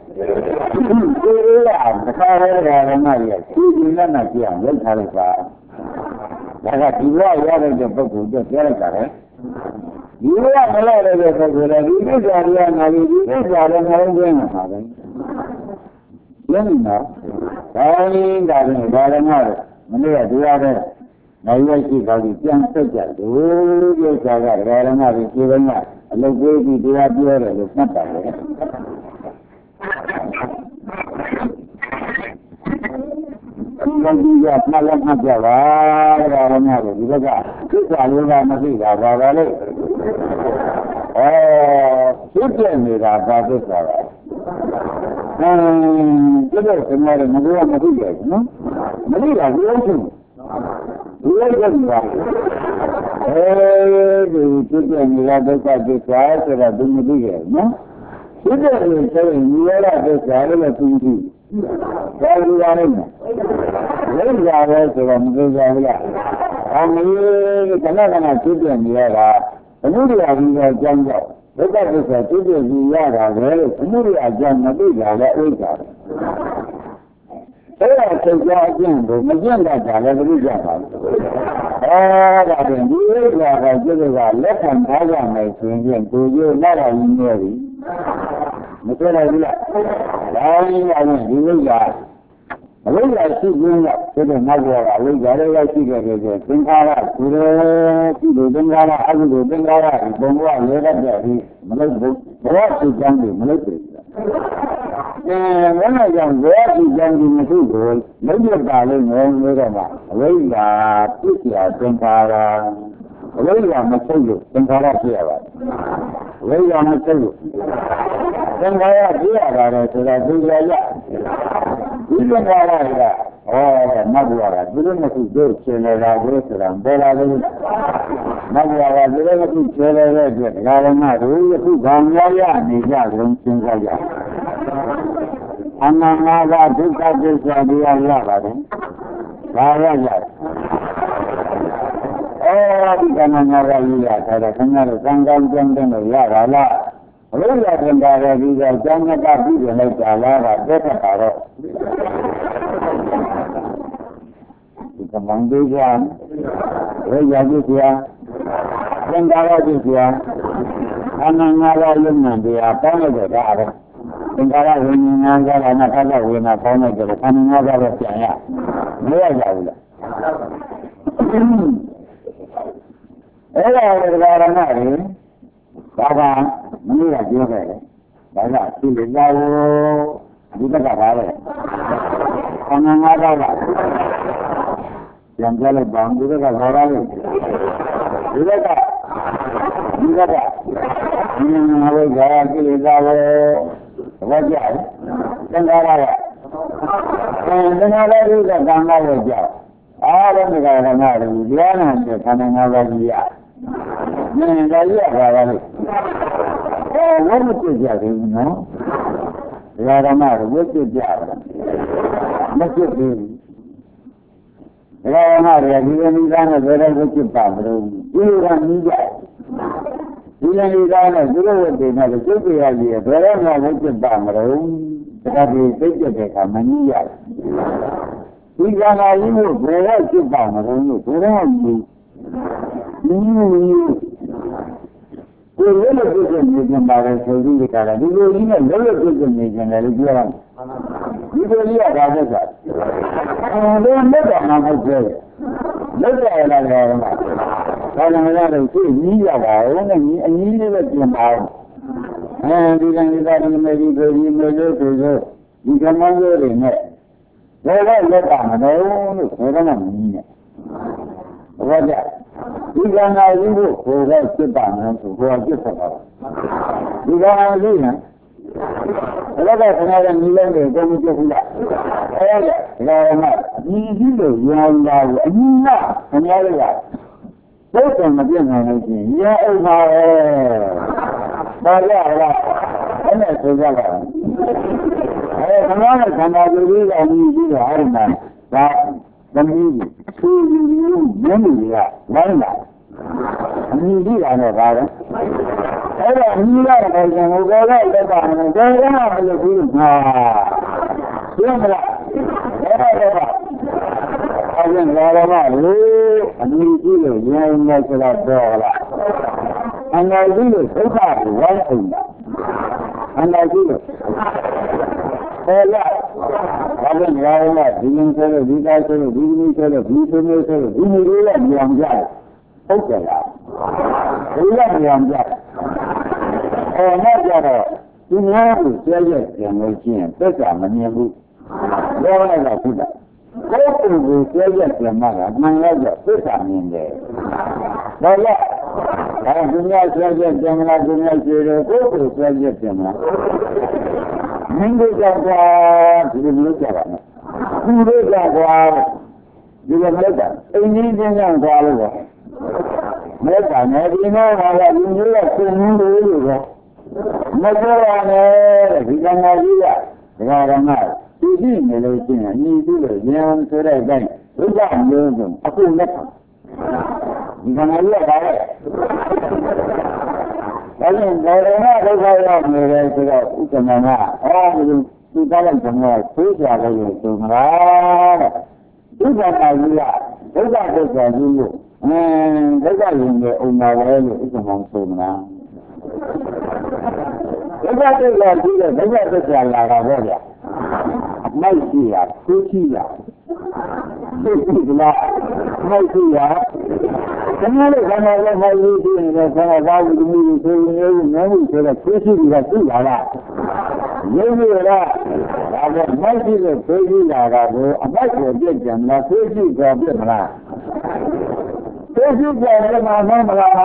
the car Maria, two Lanatia, let's have it. Like you are the book with the Jericho. You are a lot of the popular, you are saying that in the Baranara, Maria, do other. Now you see how you can take that. Oh, you got Baranara, given that. Look, we do have the other, it's not that way. ကြီးကမှတ်လက်မှတ်ကြပါဒါကများတယ်ဒီဘက်ကသစ္စာလေးပါးမသိတာပါပါလေဖြစ်ပြနေတာဘာသစ္စာလဲဒီလိုဆိုမှလည်းမကူမသိကြဘူးနော်မသိတာဒီလိုဆိုဒီလိုကဘာဒီဖြစ်ပြနေတာဒုက္ခသစ္စာဆိုတာသူမသိကြဘူးနော်ဖြစ်ပြနေဆိုရင်ညီရတဲ့သစ္စာလည်းသူသိတယ်ဒါလူရတယ်နော်လက်ရပဲဆိုတော့မသိကြဘူးလားအမေကနဖြစ်ပြနေရတာအမှုတွေအပြီးတော့ကြောင်းကြောက်ဒုက္ခသစ္စာဖြစ်ပြပြီးရတာပဲအမှုတွေအကြောင်းမသိကြလည်းအိဋ္ဌာအဲ့ဒါသိကြအကျင့်ကိုမကျင့်တတ်တာလည်းသိကြပါဘူးဒါပြင်ဒီအိဋ္ဌာကကျုပ်ကလက်ခံထားကြမယ်ဆိုရင်ကိုကျိုးလာတာကြီးနေပြီမသိနိုင်ဘူးလားဒါကြီးရတယ်ဒီလိုကအဝိဇ္ဇာရှိခြင်းကဒီလိုနောက်ဘဝကအဝိဇ္ဇာတွေရှိခဲ့တယ်ဆိုသင်္ခါရကုရကုသိုလ်သင်္ခါရအကုသိုလ်သင်္ခါရဘုံဘဝလဲရတဲ့ဒီမလို့ဘဝရှိကြောင်းတွေမလို့တယ်ဘယ်နဲ့ကြောင့်ဘဝရှိကြောင်းဒီမရှိဘူးလုံးရတာလေးငုံလို့တော့မှအဝိဇ္ဇာပြည့်ရသင်္ခါရအဝိဇ္ဇာမဆုပ်လို့သင်္ခါရပြည့်ရပါတယ်အဝိဇ္ဇာမဆုပ်လို့သင်္ခါရပြည့်ရပါတယ်ဆိုတာသိကြရဒီလိုပါလားကမဘွားကဒီလိုမရှိသေးချင်နေတာကိုဆိုတာပေါ်လာတယ်မဘွားကဒီလိုမရှိချင်တဲ့အတွက်ဒါကမှတို့ယခုဘာများရနေကြကြုံစဉ်းစားကြအနန္နာကဒုက္ခသစ္စာတရားရပါတယ်ဘာရရတယ်ဒီကနနာရကြီးရတာခင်ဗျားတို့ကံကောင်းကျမ်းတဲ့လို့ရပါလားဘုရားတင်ပါရပြီးတော့ကျမ်းကပ်ပြီးပြန်လိုက်တာလားကတက်တာတော့ဒီကမှန်သေးကြဝိညာဉ်ကြီးပြသင်္ကာရကြီးပြအနန္နာရယုံနဲ့တရားပေါင်းလိုက်တာအဲ့သင်္ကာရဝိညာဉ်ကလည်းနာခတ်ဝိညာဉ်ပေါင်းလိုက်တယ်ခန္ဓာငါးပါးပဲပြန်ရမရကြဘူးလားအဲ့ဒါကဒကာရမတွေဘာကမင်းကပြောခဲ့တယ်ဒါကသူ့လေလာဒီဘက်ကပါလေခန္ဓာငါးပါးကပြန်ကြလိုက်ပါဒီဘက်ကခေါ်ရလို့ဒီဘက်ကဒီဘက်ကဒီမှာဝိဇ္ဇာကိလေသာပဲဘာကြလဲသင်္ခါရကသင်္ခါရကကံလာဝကြအားလုံးကရဏတွေတရားနာတဲ့ခန္ဓာငါးပါးကြီးရမင်းလည်းရပါပါလို့ဝိမပြည့်ကြတယ်နော်တရားဓမ္မကိုဝိပြည့်ကြတယ်မပြည့်ဘူးတရားဓမ္မတွေကဒီလိုနိဒာနဲ့ဘယ်လိုဝိပြည့်ပါမလို့ဒီလိုကနိဒာဒီလိုနိဒာနဲ့သူတို့ဝိပြည့်နဲ့ကျုပ်ပြရကြီးဘယ်တော့မှဝိပြည့်ပါမလို့တရားဒီသိကျတဲ့အခါမနိရတယ်ဒီကံလာရင်းကိုဘယ်တော့ကျုပ်ပါမလို့ဘယ်တော့မှဒီလိုလိုပြည့်စုံနေကြပါလေဆိုပြီးကြတာဒီလိုကြီးနဲ့လောလောပြည့်စုံနေကြတယ်လို့ပြောရမယ်ဒီလိုကြီးကဒါသက်သာလုံးလက်တော်မှာဟုတ်တယ်လက်တော်ရလာတယ်မှာဒါလည်းမရတော့သူကြီးရပါဦးနဲ့အကြီးလေးပဲပြင်ပါဦးဒီကံဒီကံဒီမေဒီကိုဒီမေလို့ဆိုတော့ဒီကံမလို့တွေနဲ့ဘယ်တော့လက်တာမလို့လို့ဘယ်တော့မှမကြီးနဲ့ဘာကြဒီကံနာရင်းကိုဘယ်တော့စစ်ပါမလို့ဆိုတော့စစ်ဆက်ပါဒီကံနာရင်းနဲ့အဲ့ဒါကခဏလေးနီးလိုက်တယ်ကိုမကြည့်ဘူးလားအဲ့ဒါကဒီကြီးလို့ရောင်းတာကိုအင်းနာခင်ဗျားတို့ကဘုရားမပြည့်နိုင်လို့ရှိရင်ရဲအိမ်ပါပဲဘာလဲလားအဲ့နဲ့ဆိုကြတာအဲ့ခဏလေးခန္ဓာကိုယ်ကြီးကအင်းကြီးတော့အဲ့ဒါဒါသမီးကြီးသူညနေကဝိုင်းလာအင်းကြီးကတော့ဘာလဲအဲ့ဒါညီလာတယ်ကျွန်တော်ကတော့လက်ပါမယ်ဒါကမလို့ဘူးဟာသိမလားအဲ့ဒါအဲ့ဒါလာမလို့အမိကြီးလို့ရင်းနေကြတော့လားအနာကြီးလို့ဒုက္ခကိုဝိုင်းအောင်အနာကြီးလို့ဟဲ့လားဘာလို့ညာလာဒီရင်ဆိုလို့ဒီသားဆိုလို့ဒီနည်းဆိုလို့ဒီဆိုလို့ဆိုလို့ဒီနည်းလေးလည်းညံကြတယ်ဟုတ်ကြလားဒီလည်းညံကြနောက်ကြတော့ဒီများကိုကျဲရဲ့ကျန်လို့ချင်းသက်သာမမြင်ဘူးပြောလိုက်တော့ဖြစ်တာကိုယ်ကိုဆွဲရက်ပြန်မှာကမှန်ရကြသစ္စာမြင်တယ်ဘာလဲဒါကသူများဆွဲရက်ပြန်မလားသူများဆွဲတယ်ကိုယ်ကိုဆွဲရက်ပြန်မလားမင်းတို့ကြောင့်ကွာဒီလိုမျိုးကြပါနဲ့သူတို့ကြောင့်ကွာဒီလိုမျိုးတာအင်းကြီးချင်းကြောင့်ကွာလို့ပေါ့မေတ္တာနဲ့ဒီမှာကလူမျိုးကသင်္င်းလို့လို့ပဲမပြောရနဲ့ဒီကံနာကြီးကဒကာရမဒီကြည့်နေလို့ရှိရင်ညီပြီးလို့ဉာဏ်ဆိုတဲ့အတိုင်းဒုက္ခမျိုးစုံအခုလက်ခံဒီကံနာကြီးကဘာလဲဒါကြောင့်ဘောရမဒုက္ခရောက်နေတယ်ဆိုတော့ဥက္ကမကအဲဒီသူသားလိုက်တယ်ကသိကြတယ်လို့ဆိုမှာတဲ့ဒုက္ခနာကြီးကဒုက္ခဒုက္ခကြီးလို့ဒုက္ခရင်ရဲ့အုံနာပဲလို့ဥက္ကမဆိုမှာဒုက္ခဒုက္ခကြီးတဲ့ဒုက္ခဒုက္ခလာတာပေါ့ဗျာမိုက်ရှိရသိရှိရသိရှိလားမိုက်ရှိရခဏလေးခဏလေးမိုက်လို့ရှိရင်လည်းခဏသားဘူးဒီမျိုးဆိုရင်လည်းမဟုတ်ဆိုတော့သိရှိပြီးတော့သိလာလားရုပ်ရည်လားဒါကမိုက်ရှိတဲ့သိရှိလာတာကိုအမိုက်ကိုပြည့်ကြံလားသိရှိကြပြည့်မလားသိရှိကြပြည့်မှာမဟုတ်လား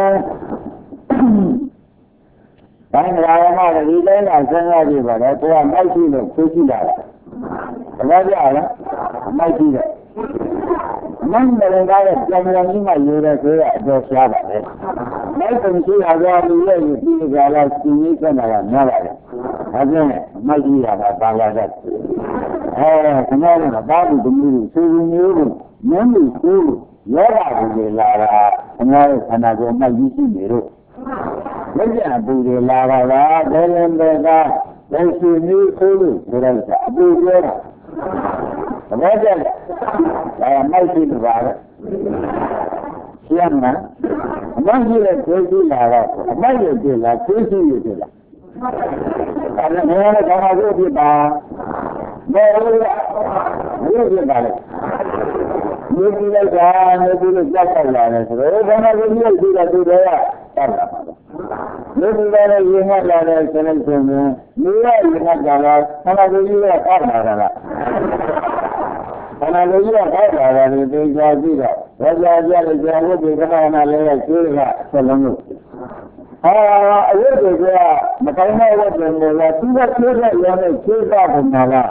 တိုင်းရာမကဒီတိုင်းကစဉ်းစားကြည့်ပါတော့ကိုကမိုက်ရှိလို့သိရှိလာတာဘာကြလဲမိုက်ရှိတယ်မင်းလည်းကားရဲ့ပြန်ပြန်ကြီးမှယူရဲဆိုရအတော်ရှားပါလေမိုက်ကုန်ရှိရသွားပြီးရဲ့ဒီကလာစီးကြီးကနာကများပါလေဒါကြောင့်မိုက်ကြီးရတာပါလာတဲ့ခဏလေးကဘာလို့ဒီမျိုးစူးစူးမျိုးကိုမင်းတို့ကိုရောဂါတွေလာတာခဏလေးခန္ဓာကိုယ်မိုက်ကြီးရှိနေတော့လက်ကျအပူတွေလာတာကဘယ်လိုလဲကလက်ရှိမျိုးဆိုလို့ဆိုတော့အပူပြောတာဘာကြလဲဒါမိုက်ရှိတယ်ပါပဲရှင်းမလားအမိုက်ရှိတဲ့သိရှိလာတော့အမိုက်ရည်လားသိရှိရည်လားအဲ့ဒါလည်းဘာသာကိုပြပါဘယ်လိုလဲဘယ်လိုပြပါလဲဒီလိုလိုက်တာနေပြီးတော့ကြောက်ကြလာတယ်ဆိုတော့ဘာသာကိုပြည့်ရှိတာသူတွေကတောက်လာပါလို့ဒီလိုလည်းရင်ငတ်လာတဲ့ဆိုလို့ဆိုရင်ဒီရရင်ငတ်ကြလာဘာသာကိုကြီးကတောက်လာတာလားခန္ဓာကိုယ်ကြီးကတောက်လာတယ်ဒီကြာကြည့်တော့ဝါကြာကြလို့ကြာဖို့ဒီခဏခဏလေးကကျိုးကဆက်လုံးလို့အဝိဇ္ဇာကမတိုင်းတဲ့ဝတ်တယ်လို့သူကကျိုးတဲ့ရောနဲ့ကျိုးတာပုံမှာလား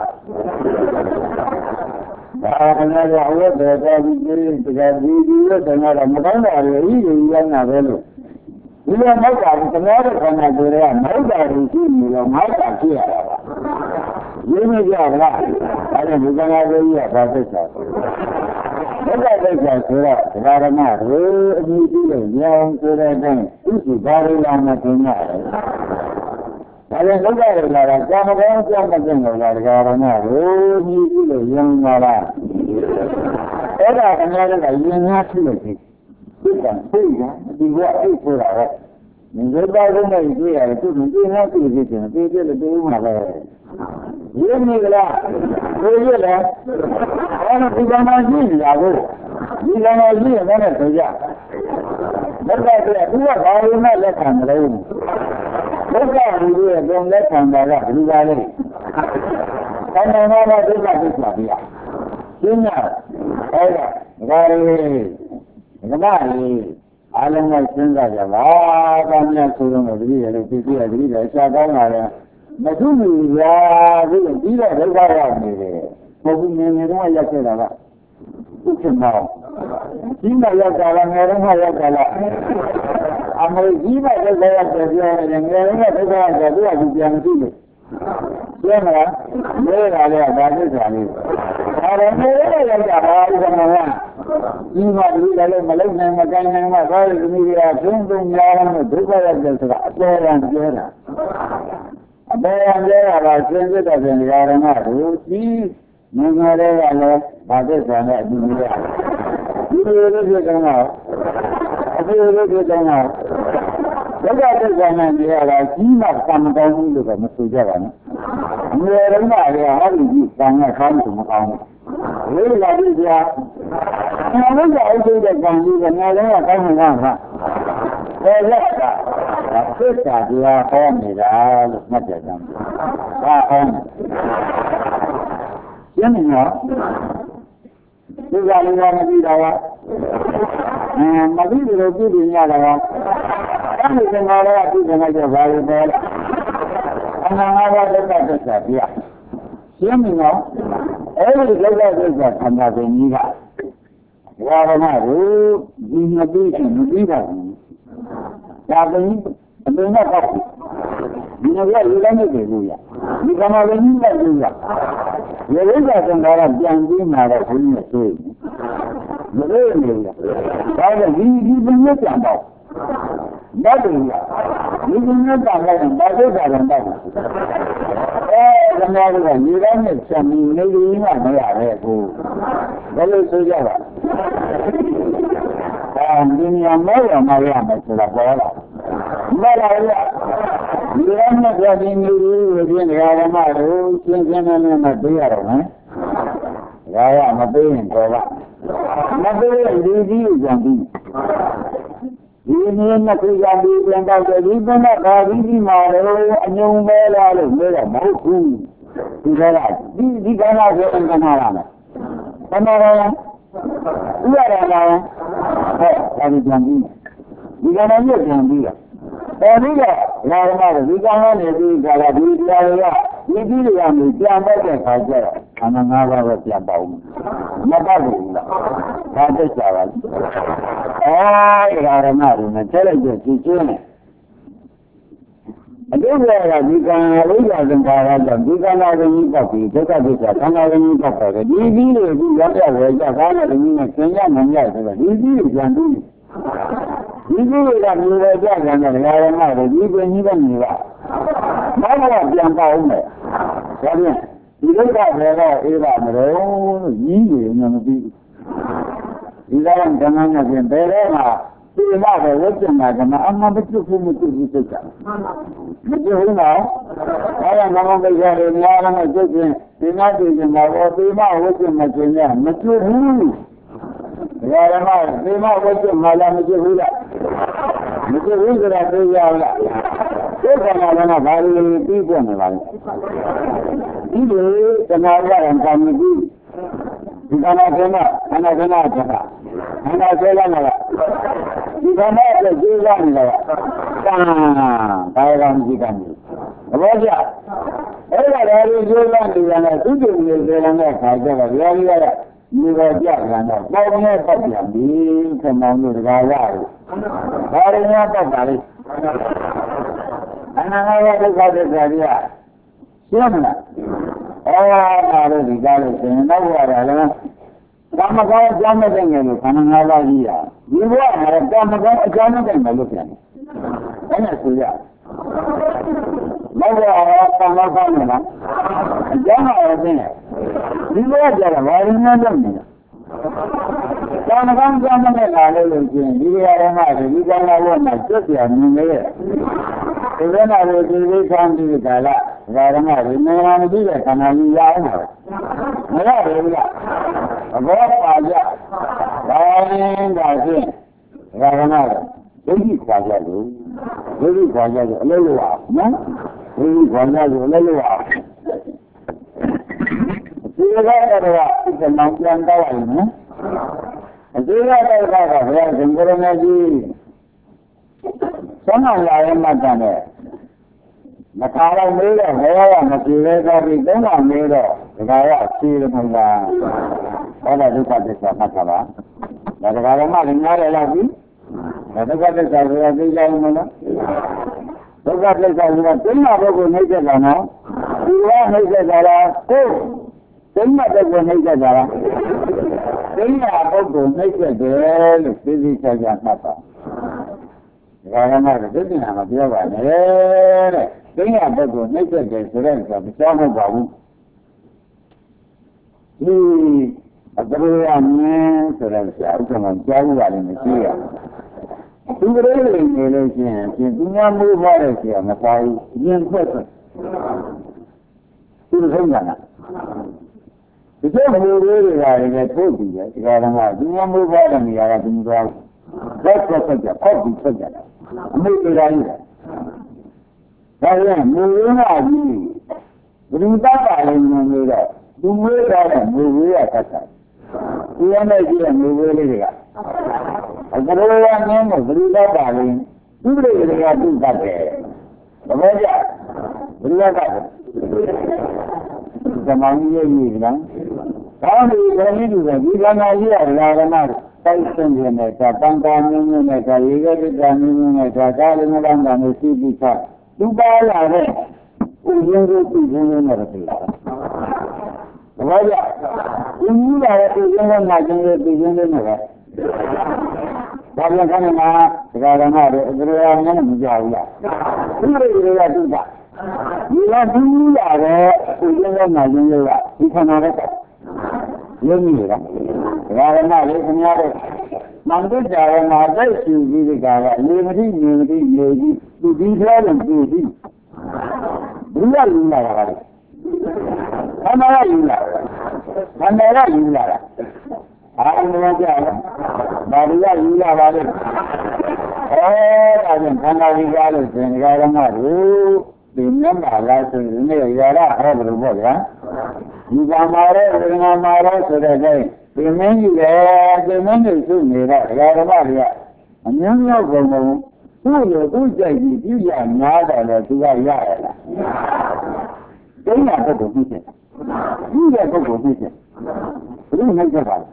ဒါကလည်းအဝိဇ္ဇာကဒီဒီရဲ့တဏှာကမတိုင်းတာလေဤရောင်းတာပဲလို့ဒီလိုမောက်တာကတမားတဲ့ခန္ဓာကိုယ်ကမောက်တာကိုရှိနေတော့မောက်တာဖြစ်ရတာပါရင်းနေကြလားဒါကြောင့်ဒီကံကိုကြီးကဘာသိချာဘုရားသိချာဆိုတော့ဒကာရမတို့အမြင့်ကြီးလို့ညောင်းဆိုတဲ့အတိုင်းသူ့စီဘာလို့လာမှသင်ရတယ်ဒါကြောင့်လောကရလာတာကြာမကောင်းကြာမကျင်လို့လားဒကာရမတို့မြင့်ကြီးလို့ယုံလာလားအဲ့ဒါကလည်းရင်ငါဖြစ်လို့ဒီကံသိတာဒီကအိတ်ဆိုတာကငါးပါးလုံးနဲ့ကြည့်ရတယ်သူကသိနေသိနေတယ်သိတယ်လို့ပြောမှာပဲရင်းနေကြလားကိုရည်လားအဲ့ဒါဒီကံမရှိနေတာကိုဒီကံမရှိရင်လည်းဆိုကြဘယ်လိုလဲသူကဘာလို့မှလက်ခံမလဲဘုရားလူတွေကတော့လက်ခံတာကဒီပါလေခန္ဓာမှာဒုက္ခသစ္စာပြရှင်းရအဲ့ဒါဒါရီဓမ္မကြီးအားလုံးကစဉ်းစားကြပါကောင်းမြတ်ဆိုတော့ဒီရလို့ပြည့်ရတတိလည်းရှားကောင်းလာတယ်မထုမီရာပြီးတော့ဒုက္ခရောက်နေတယ်ဘုရားမြင်နေတော့ရောက်ခဲ့တာကဥစ္စာမောင်းကြီးမရောက်တာလားငယ်တော့ရောက်တာလားအမေကြီးမဒုက္ခရောက်တယ်ပြောတယ်ငယ်တော့ဒုက္ခရောက်တယ်သူကပြန်မကြည့်လို့ကျင်းမလားလဲတာလေဒါသစ္စာလေးဒါတော့ငယ်တော့ရောက်တာဟာဥစ္စာမောင်းဒီမှာဒီလည်းမလုံနိုင်မကိုင်းနိုင်မှသာရသမီးတွေကသုံးသုံးများတော့ဒုက္ခရောက်တယ်ဆိုတာအပေါ်ရန်ပြောတာအပေါ်ရန်ပြောတာကစဉ်းစားတဲ့ဉာဏ်ရမတို့ဒီငငယ်တွေကလည်းဘာသစ္စာနဲ့အတူတူရတယ်ဒီလိုလိုဖြစ်ကြတော့အခုလိုဖြစ်ကြတော့ဒုက္ခသစ္စာနဲ့ကြရတာကြီးမှကံမကောင်းဘူးလို့ကမဆိုကြပါနဲ့အမြဲတမ်းကလည်းဟောဒီကြီးကံနဲ့ခေါင်းကမကောင်းဘူးလေးလာပြီကြာငါတို့ကအကျိုးတဲ့ကံကြီးကငါလည်းကောင်းမှန်းပါဘယ်လက်ကသစ္စာတရားဟောနေတာလို့မှတ်ကြကြမ်းဒါဟောရှင်းနေနော်သူကလည်းမသိတာပါမသိဘူးလို့ပြုနေရတာပါအဲ့ဒီကံတော်ကပြုနေကြပါလေတော့အနာငါးပါးဒုက္ခသစ္စာပြရှင်းပြီနော်အဲ့ဒီဒုက္ခသစ္စာခန္ဓာကိုယ်ကြီးကဝါရမတို့ဒီမသိရင်မသိပါဘူးဒါကင်းအပင်နဲ့ပေါ့ဒီနေ့ကလူတိုင်းနေပြီလို့ရဒီကမှာလည်းကြီးလိုက်လို့ရရေရိစ္ဆာသံဃာကပြန်ပြီးมาတော့ဘုန်းကြီးဆိုမလို့နေဘူးဒါကဒီပင်နဲ့ပြန်တော့ဒါတူရဒီပင်နဲ့ပြန်လိုက်ရင်ဘာလို့ဒါလဲတော့ကမားကရေတိုင်းနဲ့ဆက်ပြီးနေရင်းကမရပဲကိုဘယ်လိုဆိုကြပါဒီနေရာမှာရမှာရမယ်ဆိုတာပြောတာမလာရဒီလိုနဲ့ကြည့်နေလို့ဝိပင်းဓမ္မတို့ရှင်းရှင်းနဲ့မသိရတော့ဘူး။ဒါကမသိရင်တော့မသိရင်ဒီကြီးကိုကြံပြီးဒီနေ့နဲ့ကြံပြီးပြန်တော့ဒီဘက်နဲ့ဒါကြီးမှာတော့အညုံမဲလာလို့ပြောတော့မဟုတ်ဘူး။ဒီကဒီကနာဆိုအင်္ဂနာလာမယ်။ဘာမှမဟုတ်ဘူး။ဥရတာလား။ဟဲ့ဒါကြံပြီးဒီကနာကြီးကြံပြီးတော့ပေါ်ပြီးတော့လာရမှာဒီကောင်းကနေပြီးကြတာဒီတရားတွေကဒီကြီးတွေကမြပြန်တဲ့ခါကျတော့ခန္ဓာ၅ပါးပဲပြန်ပါဦးမပတ်ဘူးလားဒါသိကြပါလားရာရမတွေနဲ့ကျလိုက်ကြည့်ချင်းနေအတိတ်ကဒီကံလေးရသင်္ခါရကြောင့်ဒီကံနာကိုကြီးပောက်ပြီးဒုက္ခဒုက္ခခန္ဓာကိုကြီးပောက်တယ်ဒီကြီးတွေကိုရောက်ရဝယ်ကြကားနဲ့ဒီနဲ့သင်ရမှမရဆိုတော့ဒီကြီးကိုပြန်ပြီးဒီလိုကမျိုးပဲကြတယ်နဲ့ဓမ္မတွေဒီပင်ကြီးပဲနေပါဘာမှပြန်ပါဦးမယ်ဒါဖြင့်ဒီလိုကလည်းတော့အေးပါမလို့ကြီးနေမှမသိဒီကံဓမ္မနဲ့ပြင်ဘယ်တော့မှဒီမှာပဲဝိကျင်တာကမှအမှန်တချို့မှုမရှိဘူးစိတ်ကမကြည့်ဘူးနော်အဲဒါမမပိတ်ရတယ်များလည်းကြည့်ချင်းဒီမှာကြည့်ချင်းမှာတော့ဒီမှာဝိကျင်မကျင်ရမကြည့်ဘူးရာရမဒီမှာဝိကျင်မှာလည်းမကြည့်ဘူးလားမကြည့်ဘူးဆိုတာသိရလားသိက္ခာနာကဘာလို့ပြီးပြနေပါလဲဒီလိုတဏှာရံကံမပြီးဒီကနေ့ကခဏခဏဆဲလာလားဒီကနေ့လည်းကြည့်ရနေလားဘာကောင်ကြည့်တယ်ဘောကြအဲ့ဒါလည်းကြိုးပမ်းနေတယ်သူတို့နေကြတဲ့ခါကျတော့ရာရီရဒီတော့ကြတယ်တော့ပေါင်းနဲ့ပတ်ပြန်ပြီခမောင်းတို့တကားရတယ်ဘာရင်းရပတ်တာလဲအနာဂတ်ဒုက္ခသစ္စာကြီးကရှင်းမလားဒါလို့ဒီကားလို့ရှင်တော့ရတာလည်းကမ္မကောင်းအကြောင်းမဲ့တဲ့ငယ်လို့ခန္ဓာ၅ပါးကြီးရဒီဘဝမှာကမ္မကောင်းအကြောင်းမဲ့တဲ့ငယ်လို့ပြန်တယ်အဲ့ဒါဆိုရမောဟရောကံကောင်းနေလားအကြောင်းရောသိနေဒီလိုကြတာဘာရင်းနဲ့လုပ်နေတာကံကောင်းကြောင့်နဲ့လာလို့ရှိရင်ဒီရရမတွေဒီကံလာလို့မှကျွတ်ပြမြင်နေရဲ့ဒီလိုနာလို့ဒီလေးခံပြီးကြလားဒါရမတွေနေရာမကြည့်တဲ့ခန္ဓာကြီးရအောင်ပါမရဘူးလားအဘောပါကြဒါရင်ဒါဖြင့်ဒါရမတွေဒုက္ခခွာကြလို့ဒုက္ခခွာကြလို့အလုပ်လုပ်အောင်နော်ဒုက္ခခွာကြလို့အလုပ်လုပ်အောင်ဒီလိုကတော့ဒီမောင်ပြန်တော့ရနော်ဒီလိုတော့ဘုရားရှင်ကိုရမကြီးဆောင်းအောင်လာရင်မှတ်တယ်မခါတော့မေးတော့ဘယ်တော့မပြေလဲတော့ပြီးသုံးအောင်မေးတော့ဒါကဖြေတယ်မဟုတ်လားဟောတာဒုက္ခသစ္စာမှတ်တာပါဒါကလည်းမှလည်းနားရလားပြီဒါဒုက္ခသစ္စာဆိုတာသိကြအောင်မလားဒုက္ခသစ္စာဆိုတာသိမှဘုကိုနှိမ့်ချက်တာနော်ဒီကနှိမ့်ချက်တာလားကိုသိမှဘုကိုနှိမ့်ချက်တာလားသိမှဘုကိုနှိမ့်ချက်တယ်လို့သိသိချာချာမှတ်ပါဒါကမှသိသိနာမပြောပါနဲ့တဲ့သိမှဘုကိုနှိမ့်ချက်တယ်ဆိုတဲ့ဆိုတာမကြောက်မပါဘူးဒီအတရေအမြင်ဆိုတဲ့ဆရာဥက္ကမကြားဘူးပါလိမ့်မယ်ရှိရသူကလေးတွေနေလို့ရှိရင်ပြင်သူများမိုးသွားတဲ့ဆရာမပါဘူးရင်ခွက်သူဆုံးကြတာဒီလိုမျိုးတွေကလည်းထို့ပြီးတယ်ဒီကောင်ကသူများမိုးသွားတဲ့နေရာကသူသွားသက်သက်ကြဖောက်ပြီးဆက်ကြတာအမိတ်တရားကြီးဒါပြန်မူရင်းကကြီးဘယ်သူသားပါလဲနေတော့သူမွေးတော့မူရရတတ်တာဒီနေ့ကြည့်ရမျိုးလေးတွေကအခုတော့နင်းကိုဘယ်လိုလုပ်ပါလဲဥပဒေတွေကသူ့တတ်တယ်ဘာလို့ကြဘယ်လိုလုပ်ပါလဲဇမောင်ကြီးရဲ့ကြီးကကောင်းပြီဘယ်နည်းတူလဲဒီကနာကြီးရလာရနာတိုက်စင်နေတယ်တန်တာမြင်းနဲ့ကရေကတိကမြင်းနဲ့ကကာလနဲ့လမ်းကနေစီးပြီးချသူပါလာတဲ့ဥယျာဉ်ကိုသူ့ရင်းနဲ့တော့ပြလာဘာကြဒီမူလာတဲ့ဥယျာဉ်ကနာကျင်တဲ့သူရင်းနဲ့ပဲဘာပြန်ခဏမှာဒကာရမတွေအကြရမ်းနဲ့မကြဘူးလားဒီလိုတွေကသူ့တာဒီကဒီမူလာတဲ့ဥယျာဉ်ကနာကျင်လို့ကဒီခဏနဲ့ရုံးကြီးလားဒကာရမတွေခင်ဗျားတို့မန္တကြရမှာတိုက်ရှိပြီးဒီကနေမတိနေမတိနေကြီးသူဒီပြောတယ်သူဒီဘုရားလူလာတာလေဘာမှမယူလာဘာနဲ့ရယူလာတာအားလုံးကြလားဘာလို့ယူလာပါလဲဒါကြောင့်ခန္ဓာကြီးကားလို့ရှင်ဒကာရမတို့ဒီမျက်မှောက်လားဆိုရင်လည်းရတာဟဲ့ဘယ်လိုပေါ့ဗျာဒီကမှာရဲဒီကမှာရဲဆိုတဲ့ကိဒီမင်းကြီးလည်းဒီမင်းကြီးသူ့နေတော့ဒကာရမတွေကအများကြီးပုံပုံသူ့လိုသူ့ကြိုက်ပြီးပြရများတယ်လေသူကရရလားကျင်းရတဲ့ပုဂ္ဂိုလ်ဖြစ်ပြီးတဲ့ပုဂ္ဂိုလ်ဖြစ်ဘယ်လိုနိုင်ကြပါလဲ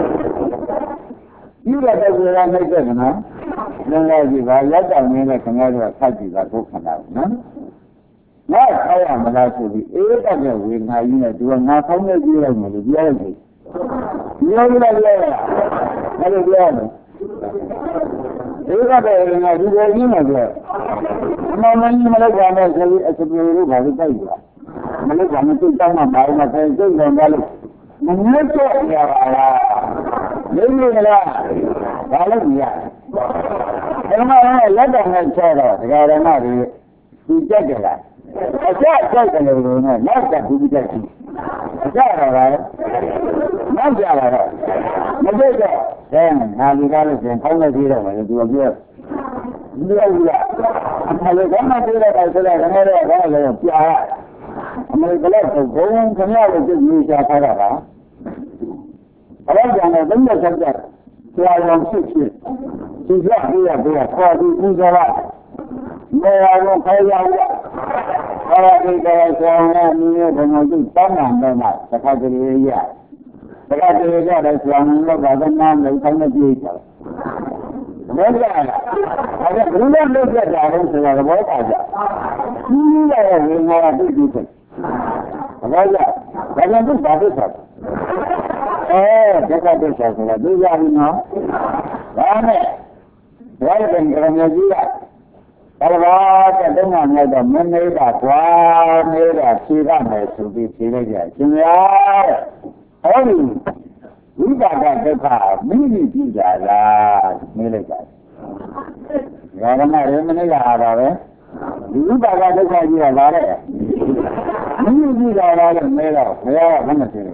ပြီးတဲ့ပုဂ္ဂိုလ်ကနိုင်ကြကနော်လည်းလည်းဒီပါလက်တောင်နေတဲ့ခင်ဗျားတို့ကဖတ်ကြည့်တာကိုခဏနော်ငါဆောက်ရမလားဆိုပြီးအေးတက်တဲ့ဝေဒနာကြီးနဲ့သူကငါဆောင်းနေကြည့်လိုက်မယ်လို့ပြောလိုက်တယ်ပြောလိုက်လဲမလို့ပြောတယ်ဒီကတည်းကငါဒီလိုကြီးနေတယ်မမင်းမလိုက်ပါနဲ့ဆိုပြီးအစပြေလို့ဘာလို့တိုက်ကြလားမလိုက်ပါနဲ့သူ့တောင်းမှဘာမှဆိုင်စိတ်ဝင်သွားလို့မငဲ့တော့ရပါလားလိမ့်နေလားဘာလို့မရဘယ်မှာလက်တော်နဲ့ချတော့ဒကာရမတွေသူကြက်ကြလားအကြက်ကြက်တယ်လို့နဲ့နောက်ကဘူးကြက်ရှိအကြက်တော့လားနောက်ကြလာတော့မကြက်တော့ဒါငါဒီကားလို့ရှင်ခေါင်းနဲ့ပြေးတော့မယ်သူကပြောဒီလိုလားအမေကမှပြေးတော့ဆိုတော့ငါတို့ကလည်းပြာအမေကလည်းဘုံခင်ဗျားတို့ကြည့်နေကြထားတာပါအဲ့ဒါကြောင့်လည်းဘယ်လိုဆက်ကြဆရာတော်ဖြစ်ဖြစ်သူကပြေးရပြေးခေါ်ပြီးဦးကြလားမေယာကိုခေါ်ရအောင်အဲ့ဒါဒီတော့ဆရာကနည်းနည်းဘုံကိုတောင်းတာတော့တခါတလေရတခါတလေကြတဲ့ဆရာကတော့ဘာသာနာလို့ခိုင်းနေပြေးတယ်ဘယ်လိုလဲအဲ့ဒါဘယ်လိုလုပ်ကြတာလဲဆိုတော့ဘောပါကြကြီးရတဲ့ဝိညာဉ်ကသိတယ်ဘာကြဘာကြောင့်သူဘာဖြစ်သွားဒက္ခဒုက္ခဆိုတာသိကြပြီနော်ဒါနဲ့ဘယ်လိုကြံကြကြီးကဘာသာတဲ့တုံးမှလည်းတော့မနေတာကွာနေတာဖြေရမယ်ဆိုပြီးဖြေလိုက်ကြရှင်ဗျာအဲ့ဒီဝိပါကဒုက္ခမိမိကြည့်ကြလားမေးလိုက်ကြ။ဒါကမှရမနေတာပါပဲ။ဒီဝိပါကဒုက္ခကြီးကလာတဲ့မိမိကြည့်ကြလားလို့မေးတော့ဘုရားကဘယ်နဲ့ဖြေလဲ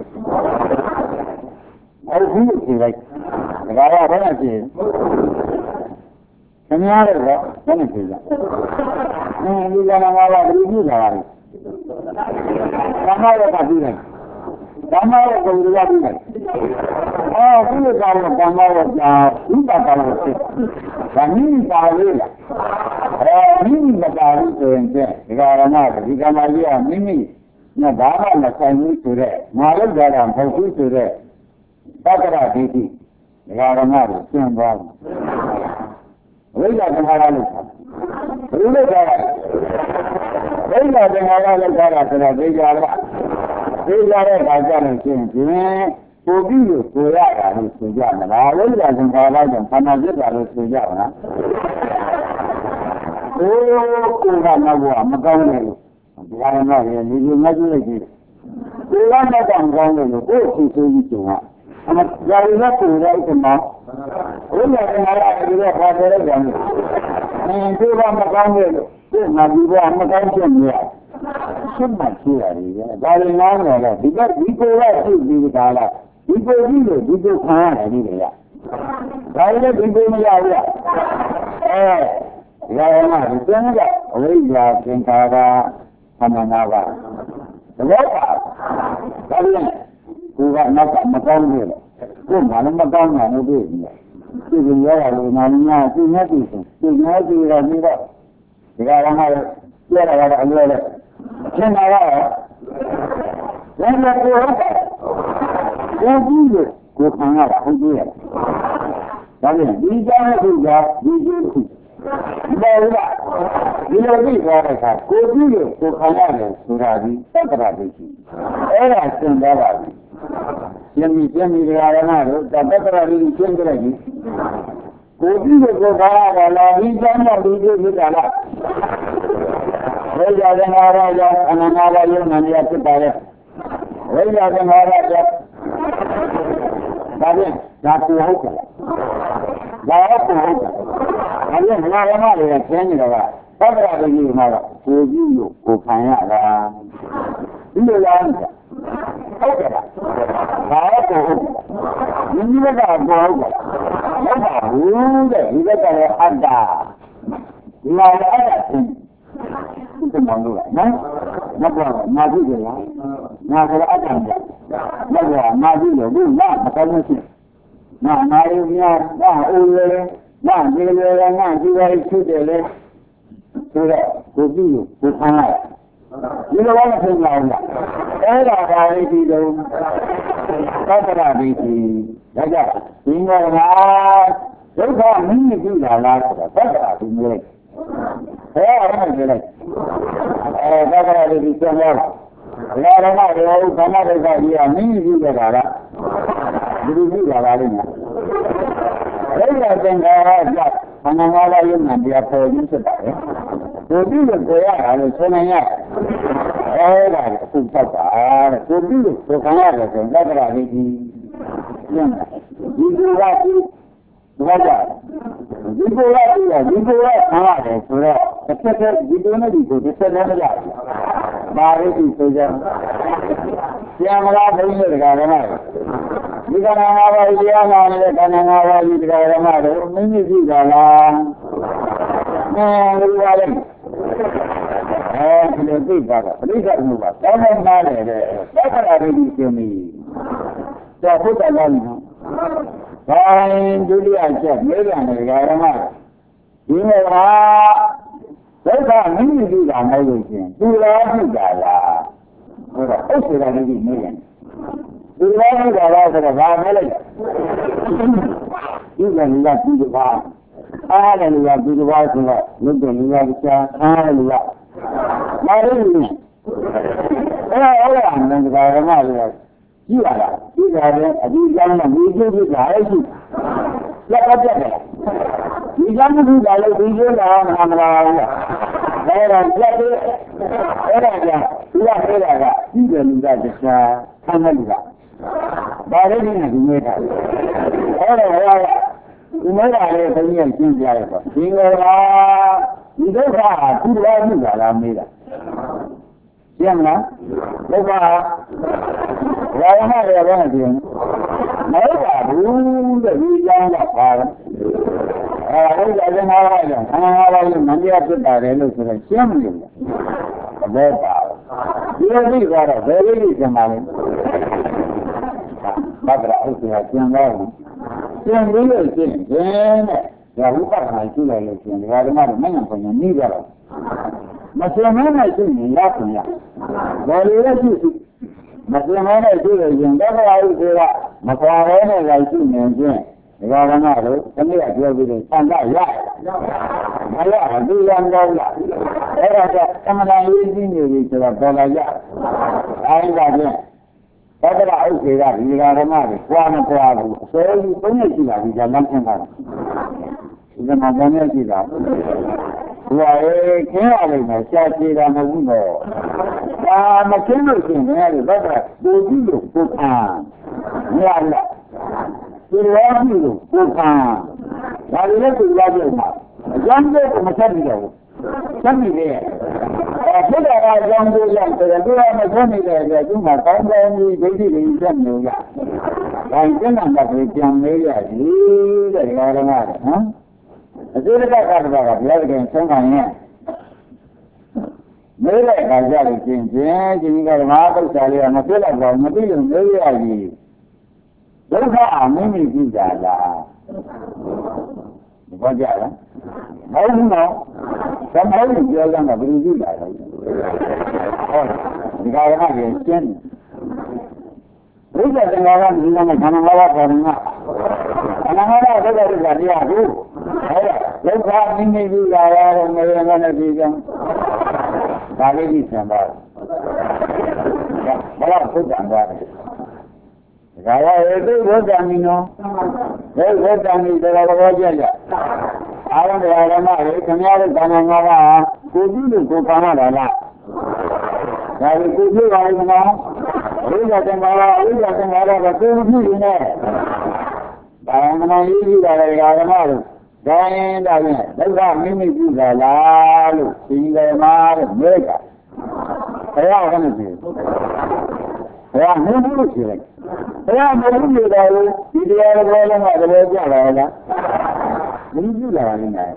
။အဲ့ဒီဖြေလိုက်။ဒါကဘယ်နဲ့ဖြေခင်ဗျားတို့ကဘယ်နဲ့ဖြေလဲ။ဒီကနေ့မှာဘယ်လိုကြည့်ကြပါလဲ။ဘာမှတော့မကြည့်နိုင်။ဘာမှတော့ကိုယ်ရပြီ။အော်ဒီလိုကောင်ကဘာမှတော့ကြာဒီပါပါလို့ဖြစ်။ဒါမိပါလေလား။မိမပါဘူးဆိုရင်ဒီကရမဒီကမာကြီးကမိနဲ့ဘာမှမဆိုင်ဘူးဆိုတော့ငါတို့ကမဟုတ်ဘူးဆိုတော့သက္ကရာဒိဋ္ဌိဒီကရမကိုကျင့်သွားတယ်။ဝိဇ္ဇာသင်္ခါရလို့ခေါ်တယ်။ဘယ်လိုလဲ။ဝိဇ္ဇာသင်္ခါရလို့ခေါ်တာဆိုတော့သိကြလား။သိကြတဲ့အခါကျရင်ဖြင့်ကိုပြီးလို့ဆိုရတာလို့ဆိုကြမလားဝိဇ္ဇာသင်္ခါရကြောင့်ခန္ဓာဖြစ်တာလို့ဆိုကြမလားကိုယ်ကတော့မကောင်းတယ်လို့ဒီကနေ့မှလည်းဒီလိုမကြည့်လိုက်ကြည့်ကိုယ်ကတော့ကောင်းတယ်လို့ကိုယ်ကြည့်ဆိုကြည့်ကြပါအမကြာရည်ကိုယ်ရိုက်တယ်မှာဝိဇ္ဇာသင်္ခါရဒီလိုခါတယ်ကြတယ်ဒီကမကောင်းတယ်လို့ကိုယ်ငါဒီကမကောင်းဖြစ်နေရရှင်းမှရှိရတယ်ဒါလည်းနားမလဲဒီကဒီကိုယ်ကရှိပြီးကြလားဒီကိုကြီးလို့ဒီကိုခံရတယ်ဒီလေရဒါလည်းဒီကိုမရဘူးရရမှာဒီကျန်ကအဝိဇ္ဇာသင်္ခါရခန္ဓာ၅ပါးသဘောပါဒါလည်းကိုကနောက်ကမကောင်းဘူးလေကိုကိုမှလည်းမကောင်းတာလို့တွေ့နေတယ်ဒီလိုရတာလို့နာမည်သူ့နဲ့သူသူနဲ့သူရပြီးတော့ဒီကရမ်းကပြောရတာအလွယ်လေရှင်းတာကတော့လည်းကိုဟုတ်တယ်ကိုကြည့်လို့ကိုခံရတာဟုတ်ကြည့်ရဒါပြန်ဒီကြောင့်သူကဒီကျိုးခုဘောလားဒီလိုပြီးသွားတဲ့အခါကိုကြည့်လို့ကိုခံရတယ်ဆိုတာဒီသက္ကရာဒိဋ္ဌိအဲ့ဒါသင်သွားပါပြီရှင်းပြီဒကာရမတို့သက္ကရာဒိဋ္ဌိရှင်းကြလိုက်ပြီကိုကြည့်လို့ကိုခံရတယ်လားဒီကြောင့်တော့ဒီကျိုးဖြစ်တာလားဝိဇ္ဇာသင်္ခါရကြောင့်အနန္တဘာယုံနာမည်ဖြစ်ပါလေဝိဇ္ဇာသင်္ခါရကြောင့်ဒါဖြင့်ဒါကိုဟုတ်ကလားဒါကိုဟုတ်ကဒါဖြင့်ငါရမတွေဆင်းနေတော့သက္ကရာဒိဋ္ဌိမှာတော့ကိုကြည့်လို့ကိုခံရတာဒီလိုလားဟုတ်ကဲ့ဒါကိုဟုတ်ဒီနည်းကကိုဟုတ်ကဲ့ဟုတ်ပါဘူးတဲ့ဒီဘက်ကလည်းအတ္တဒီမှာလည်းအတ္တသိဒီမောင်တို့နော်မပေါ်မာကြည့်ကြလားငါဆိုတော့အတ္တကြမပေါ်မာကြည့်လို့ဘူးငါမကောင်းမရှိငါနာရီများငါအိုးလေငါဒီလေငါဒီလိုဖြစ်တယ်လေဆိုတော့ကိုကြည့်လို့ကိုခံရဒီလိုလည်းဖြစ်လာဘူးအဲ့ဒါပါလိဒီလုံးသက္ကရာဒိဋ္ဌိဒါကြောင့်ဒီမောကဒုက္ခမင်းကြည့်လာလားဆိုတာသက္ကရာဒိဋ္ဌိလေဘယ်အောင်လဲလေသက္ကရာဒိဋ္ဌိကျန်တော့လာရမရောခန္ဓာဒုက္ခကြီးကမင်းကြည့်ကြတာလားဒီလိုကြည့်လာပါလိမ့်မယ်ဘယ်လိုသင်္ခါရကြောင့်ခန္ဓာငါးပါးယုံနာတရားပေါ်ခြင်းဖြစ်ပါတယ်ကိုကြည့်လို့ကိုရတာလို့ဆိုနိုင်ရအဲ့ဒါကိုအခုတောက်တာတဲ့ကိုကြည့်လို့ကိုခံရတယ်ဆိုရင်သက္ကရာဒိဋ္ဌိကျန်တယ်ဒီလိုကဘာကြောင့်ဒီကိုရပြီးတော့ဒီကိုရခံရတယ်ဆိုတော့တစ်ချက်တည်းဒီလိုနဲ့ဒီကိုတစ်ချက်တည်းမရဘူး။ဒါလေးဒီဆိုကြ။ကျန်မလားဘုန်းကြီးတွေကလည်းဒီကနာငါးပါးတရားနာနေတဲ့ကနာငါးပါးကြီးတရားဓမ္မတို့မင်းကြီးကြည့်ကြလား။ဒီပါလေ။အဲဒီလိုသိတာကပရိစ္ဆေမှုပါတောင်းနေနားလေတဲ့သက္ကရာဒိဋ္ဌိကျင်းပြီ။တော့ဘုရားလည်းနော်။ဘာရင်ဒုတိယချက်မေးတယ်ဓမ္မဒီမေဟာဒုက္ခမင်းကြီးကြည့်တာမဟုတ်လို့ရှင်သူလားကြည့်တာလားဟိုတော့ဥစ္စေတာကြီးမေးတယ်သူလားကြည့်တာလားဆိုတော့ဘာမဲလိုက်ဒီကနေ့ကဒီကဘာအားလည်းကဒီကဘာဆိုတော့လွတ်တယ်လူကချာအားလည်းကမာရင်းအဲ့ဒါနန္ဒကာရမတွေကြည့်ရတာကြည့်ရတယ်အဒီကြောင့်လည်းဒီကျိုးဖြစ်တာရဲ့ရှိလက်ပတ်တယ်ဒီကြောင့်ဒီကလည်းဒီကျိုးလာမလားဘူးအဲ့ဒါလက်တွေအဲ့ဒါကသူကပြောတာကကြည့်တယ်လူကတခြားဆန်းတယ်လူကဘာလဲဒီနဲ့ဒီမဲ့တာအဲ့ဒါကဒီမဲ့တာလေဘုန်းကြီးကရှင်းပြရတယ်ပေါ့ဒီလိုလားဒီဒုက္ခသူ့လားမှုလားမေးတာရှင်းမလားဒုက္ခဘာဝနာရပါ့တယ်မဟုတ်ပါဘူးတဲ့ဒီကြောင့်တော့ပါဟုတ်ကဲ့ဒီမှာပါကြောင့်ခန္ဓာငါးပါးကိုမမြတ်ဖြစ်ပါတယ်လို့ဆိုတော့ရှင်းမလို့ဘယ်ပါဒီလိုသိသွားတော့ဘယ်လိုသိမှာလဲဘာကရာဥစ္စာကျန်တော့ကျန်ပြီးလို့ရှင်းတယ်တဲ့ဒါဝိပဿနာရှိလိုက်လို့ရှင်းဒီဟာကမှမနိုင်ဘူးနေကြတော့မရှင်းမနဲ့ရှင်းရင်ရပြန်ရဘာလို့လဲရှိမရှင်းမနဲ့ရှင်းရင်သက္ကရာဥစ္စာမကွာဘဲနဲ့လိုက်ရှိနေခြင်းဒီကောင်ကတို့တနေ့ကပြောပြီးတော့သံဃာရမရဘူးရံတော့ရအဲ့ဒါကသမဏရေးကြီးနေပြီဆိုတော့ပေါ်လာရအဲ့ဒါဖြင့်သက္ကရာဥစ္စာကဒီကောင်ကတွေကွာမကွာဘူးအစိုးရသုံးရရှိတာဒီကလမ်းထင်တာဒီကမှာသုံးရရှိတာဒီဟာရေးခင်းရလိမ့်မယ်ရှားကြည့်တာမဟုတ်ဘူးတော့ဒါမခင်းလို့ရှိရင်လည်းသက္ကရာပူကြည့်လို့ပုခံမရဘူးဒီလိုမျိုးကိုခံဒါလည်းသူရပြမှာအကျမ်းကိုမဆက်ပြီးတော့ဆက်ပြီးလေဖြစ်တာကအကျမ်းကိုရဆိုတော့သူကမဆက်နေတယ်ဆိုသူမှကောင်းကောင်းကြီးဒိဋ္ဌိတွေဆက်နေရဒါကျင့်တာကပြန်မေးရည်တဲ့ဒီကောင်ကဟမ်အစိုးရကကတော့ဘုရားခင်ဆုံးခံရင်မေးတဲ့အခါကျလို့ချင်းဒီကဓမ္မပု္ပ္ပာလေးကမဖြစ်တော့ဘူးမသိလို့မေးရည်ဒုက္ခအမိမိကြည့်ကြလားဘာကြလဲမဟုတ်ဘူးနော်သမုဒ္ဒပြောကြမှာဘယ်လိုကြည့်လာလဲဟုတ်ဒီကာရကကြီးကျင်းဘုရားသင်္ဃာကဒီမှာခန္ဓာ၅ပါးပေါ်နေမှာခန္ဓာ၅ပါးဒုက္ခဒုက္ခတရားကိုဟုတ်ဒုက္ခမိမိကြည့်လာရတော့မရနဲ့ဒီကံဒါလေးကြီးဆံပါဘလားဘုရားသွားတယ်ဒါရရဲ့ဒီဘုရားမီနော်ဒီဘုရားမီတရားတော်ကြကြအာရုံတရားဓမ္မတွေခင်ဗျားတို့ခန္ဓာ၅ပါးကိုကြည့်လို့ကိုခံရတာလားဒါကိုကိုကြည့်ပါဦးနော်ဝိဇ္ဇာသင်္ခါရဝိဇ္ဇာသင်္ခါရကကိုကြည့်နေတယ်ဒါမှမဟုတ်ရေးကြည့်တာလေဓမ္မတို့ဒါရင်ဒါဖြင့်ဒုက္ခမိမိကြည့်တာလားလို့သိတယ်မှာတဲ့မဲကဘုရားကလည်းပြောဘုရားမင်းတို့ရှိတယ်ဘုရားမင်းတို့တော်လို့ဒီတရားတော်လုံးကတည်းကကြလာလားမင်းကြည့်လာတယ်နဲ့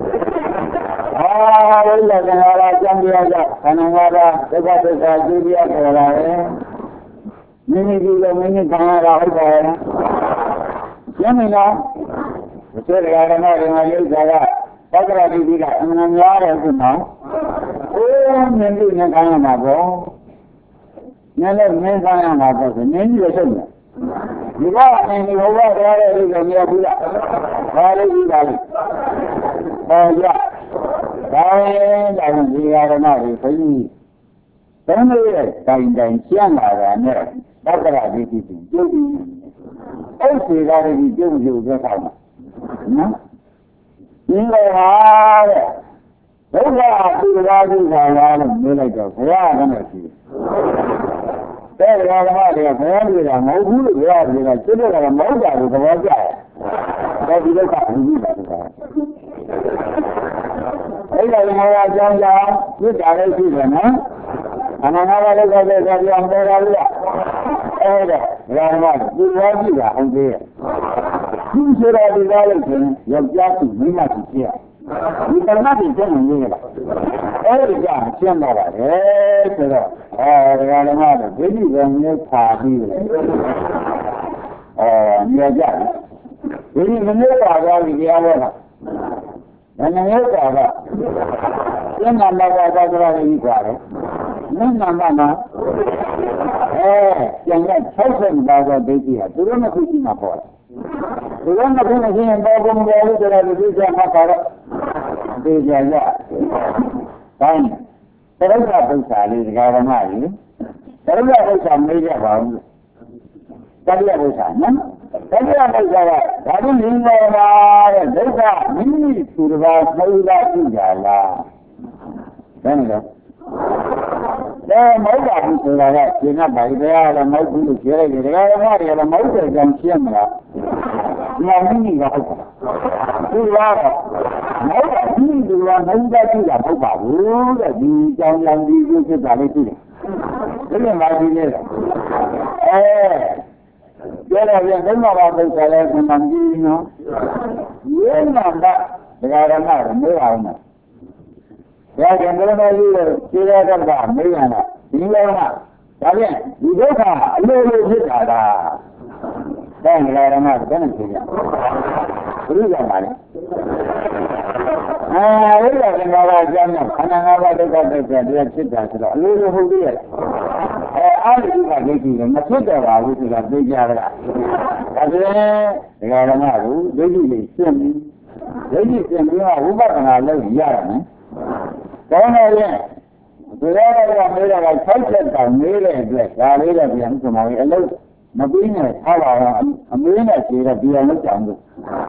အာဝိဇ္ဇာသင်္ခါရကျမ်းပြရကြခန္ဓာ၅ပါးဒုက္ခဒုက္ခကျိုးတရားပေါ်လာတယ်မိမိကြည့်လို့မိမိခံရတာဟုတ်ပါရဲ့ရှင်းမလားမဆွဲတရားဓမ္မတွေမှာယုတ်တာကသက္ကရာတိတိကအမှန်များတယ်ဆိုတော့အိုးမြင်ပြီးနေခံရမှာပေါ့ညလည်းမင်းခံရမှာပေါ့ဆိုနင်းကြီးရဆုံးတယ်ဒီကအင်းဒီဘဝတော်ရဲ့ဒီလိုမျိုးဘူးလားဘာလို့ဒီပါလဲဟောကြဒါရင်ဒါကဒီဓမ္မတွေဘုန်းကြီးဘယ်လိုလဲတိုင်ကျန်လာတာနဲ့သက္ကရာတိတိကျုပ်အဲ့ဒီကားတွေကျုပ်ကျုပ်သက်ဆောင်တာနော်ဒီလိုပါတဲ့ဒုက္ခသူတော်သူသာလားလို့ပြောလိုက်တော့ဘုရားကလည်းရှိတယ်တဲ့ဓမ္မတွေကဘုရားတွေကမဟုတ်ဘူးလို့ဘုရားတွေကကျွတ်တယ်ကမဟုတ်တာကိုသဘောကျတယ်ဒါဒီလောကဘူးကြီးပါတော့အဲ့ဒါလည်းအကြောင်းကြောင့်ကျွတ်တာလည်းရှိတယ်နော်အနန္တဘာလို့ဆိုတဲ့ကြောင့်ပြောတာလို့အဲ့ဒါဓမ္မသူတော်ကြည့်တာဟုတ်သေးရဲ့ဒီဆိုတော့ဒီကားလို့ဆိုရင်ယောက်ျားသူမိန်းမသူဖြစ်ရဒီဓမ္မတွေကျင့်နေရတာအဲ့ဒီကြောင့်ရှင်းတော့ပါတယ်ဆိုတော့ဓမ္မတို့ဒိဋ္ဌိကမျိုးခါပြီးတယ်ညကြတယ်ဒီမမျိုးပါသွားပြီတရားဘောကမမျိုးပါတော့ရှင်းနာမကသာကြရည်ကြတယ်မင်းနာမမှာကျန်တဲ့60ပါးသောဒိဋ္ဌိဟာသူတို့နှစ်ခုရှိမှာပေါ့သူတို့နှစ်ခုမရှိရင်ပေါ်ကုန်တယ်လို့ဆိုတာဒီကိစ္စမှာပါတော့ဒီကြရတိုင်းသရုပ်ကပု္ပ္ပာလေးဒကာဓမ္မကြီးသရုပ်ကပု္ပ္ပာမေးကြပါဦးတတိယပု္ပ္ပာနော်တတိယပု္ပ္ပာကဒါတို့မြင်လာပါတဲ့ဒုက္ခမိမိသူတစ်ပါးသိလာကြည့်ကြလားဘယ်နဲ့လဲမဟုတ်ပါဘူးဆိုတာကရှင်းတာဗိတရားလည်းမဟုတ်ဘူးလို့ပြောလိုက်တယ်ဒကာဓမ္မတွေလည်းမဟုတ်တဲ့ကြောင့်ရှင်းမလားဒီမှာမိမိကဟုတ်ပါသူကတော့မဟုတ်ပါဘူးသူကမဟုတ်တဲ့ကြည့်တာမဟုတ်ပါဘူးတဲ့ဒီကြောင့်လည်းဒီလိုဖြစ်တာလေးရှိတယ်ဒီလိုမှဒီလေပြောရရင်ဒုက္ခပါဒုက္ခလည်းမှန်ပြီနော်ရင်းမှန်တာဒကာဓမ္မတွေမေးအောင်နော်ဒါကံကလေးလေးကိုခြေရတတ်တာမေးရတာဒီလိုကဒါဖြင့်ဒီဒုက္ခအလိုလိုဖြစ်တာဒါတဲ့ငါရမဘယ်နဲ့ဖြစ်ရဘုရားမှာလဲဝိရကငါးပါးကျမ်းနဲ့ခန္ဓာ၅ပါးဒုက္ခသစ္စာတရားဖြစ်တာဆိုတော့အလိုလိုဟုတ်သေးရဲ့အားဒီကဒိဋ္ဌိကမဖြစ်တော့ပါဘူးဆိုတာသိကြရတာဒါဖြင့်ဒကာရမတို့ဒိဋ္ဌိကိုရှင်းပြီးဒိဋ္ဌိရှင်းပြီးဝိပဿနာလုပ်ရရမယ်ကောင်းတယ်ရင်ဒီလိုတော့မေးတာက60တောင်မေးတဲ့အတွက်ဒါလေးတော့ပြန်ဆိုမှအလုပ်မပြီးနဲ့ထားပါတော့အမေးနဲ့ခြေတော့ပြန်လုပ်ကြအောင်လို့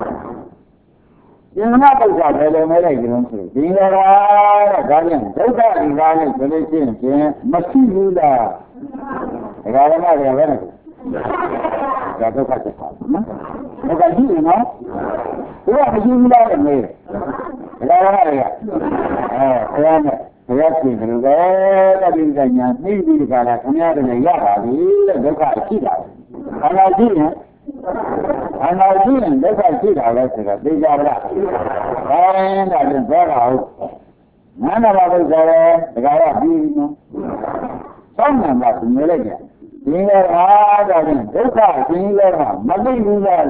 ဒီမှာပု္ပ္ပာပဲလုံးမဲလိုက်ကြလို့ဆိုဒီလိုပါတဲ့ဒါပြန်ဒုက္ခဒီကားနဲ့ဆိုလို့ရှိရင်မရှိဘူးလားဒါကလည်းပဲနဲ့ဒါဒုက္ခဖြစ်ပါနော်ဒုက္ခရှိရင်နော်ဘုရားမရှိဘူးလားလို့မေးတယ်ဒါကလည်းဘုရားနဲ့ဘုရားရှင်ကလည်းတတိယညာနှိမ့်ပြီးကြလားခင်ဗျားတို့ရပါပြီတဲ့ဒုက္ခရှိတာအနာရှိရင်ဒုက္ခရှိတာလဲဆိုတော့သိကြပါလားဘာရင်ဒါပြန်ပြောတာဟုတ်နန္ဒဘာဘုရားလည်းဒါကပြီးနော်စောင့်နေမှာသူမျိုးလိုက်တယ်ဒီကအားဒါဖြင့်ဒုက္ခရှင်းလဲမှာမသိဘူးလား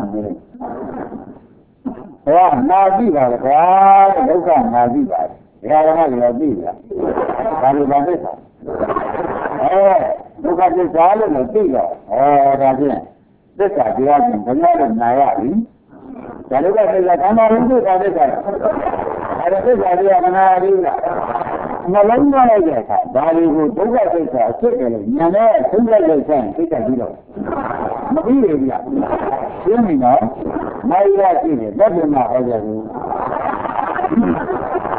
ဟောနာသိပါလေကွာဒုက္ခနာသိပါလေဒါကမှလည်းသိလားဒါလိုပါသိတာဒုက္ခသစ္စာလို့မသိတော့ဒါဖြင့်သစ္စာတရားချင်းဘယ်လိုနာရပြီဒါလိုကသစ္စာခန္ဓာလုံးသိတာသစ္စာအဲ့ဒါသစ္စာတရားမနာဘူးလားနှလုံးသွင်းလိုက်တဲ့အခါဒါတွေကိုဒုက္ခသစ္စာအဖြစ်တယ်လို့ဉာဏ်နဲ့သိလိုက်တဲ့ဆိုင်သိတတ်ပြီးတော့မပြီးရဘူးလားရှင်းပြီနော်မိုက်ရရှိတယ်တတ်တယ်မှာဟောကြဘူး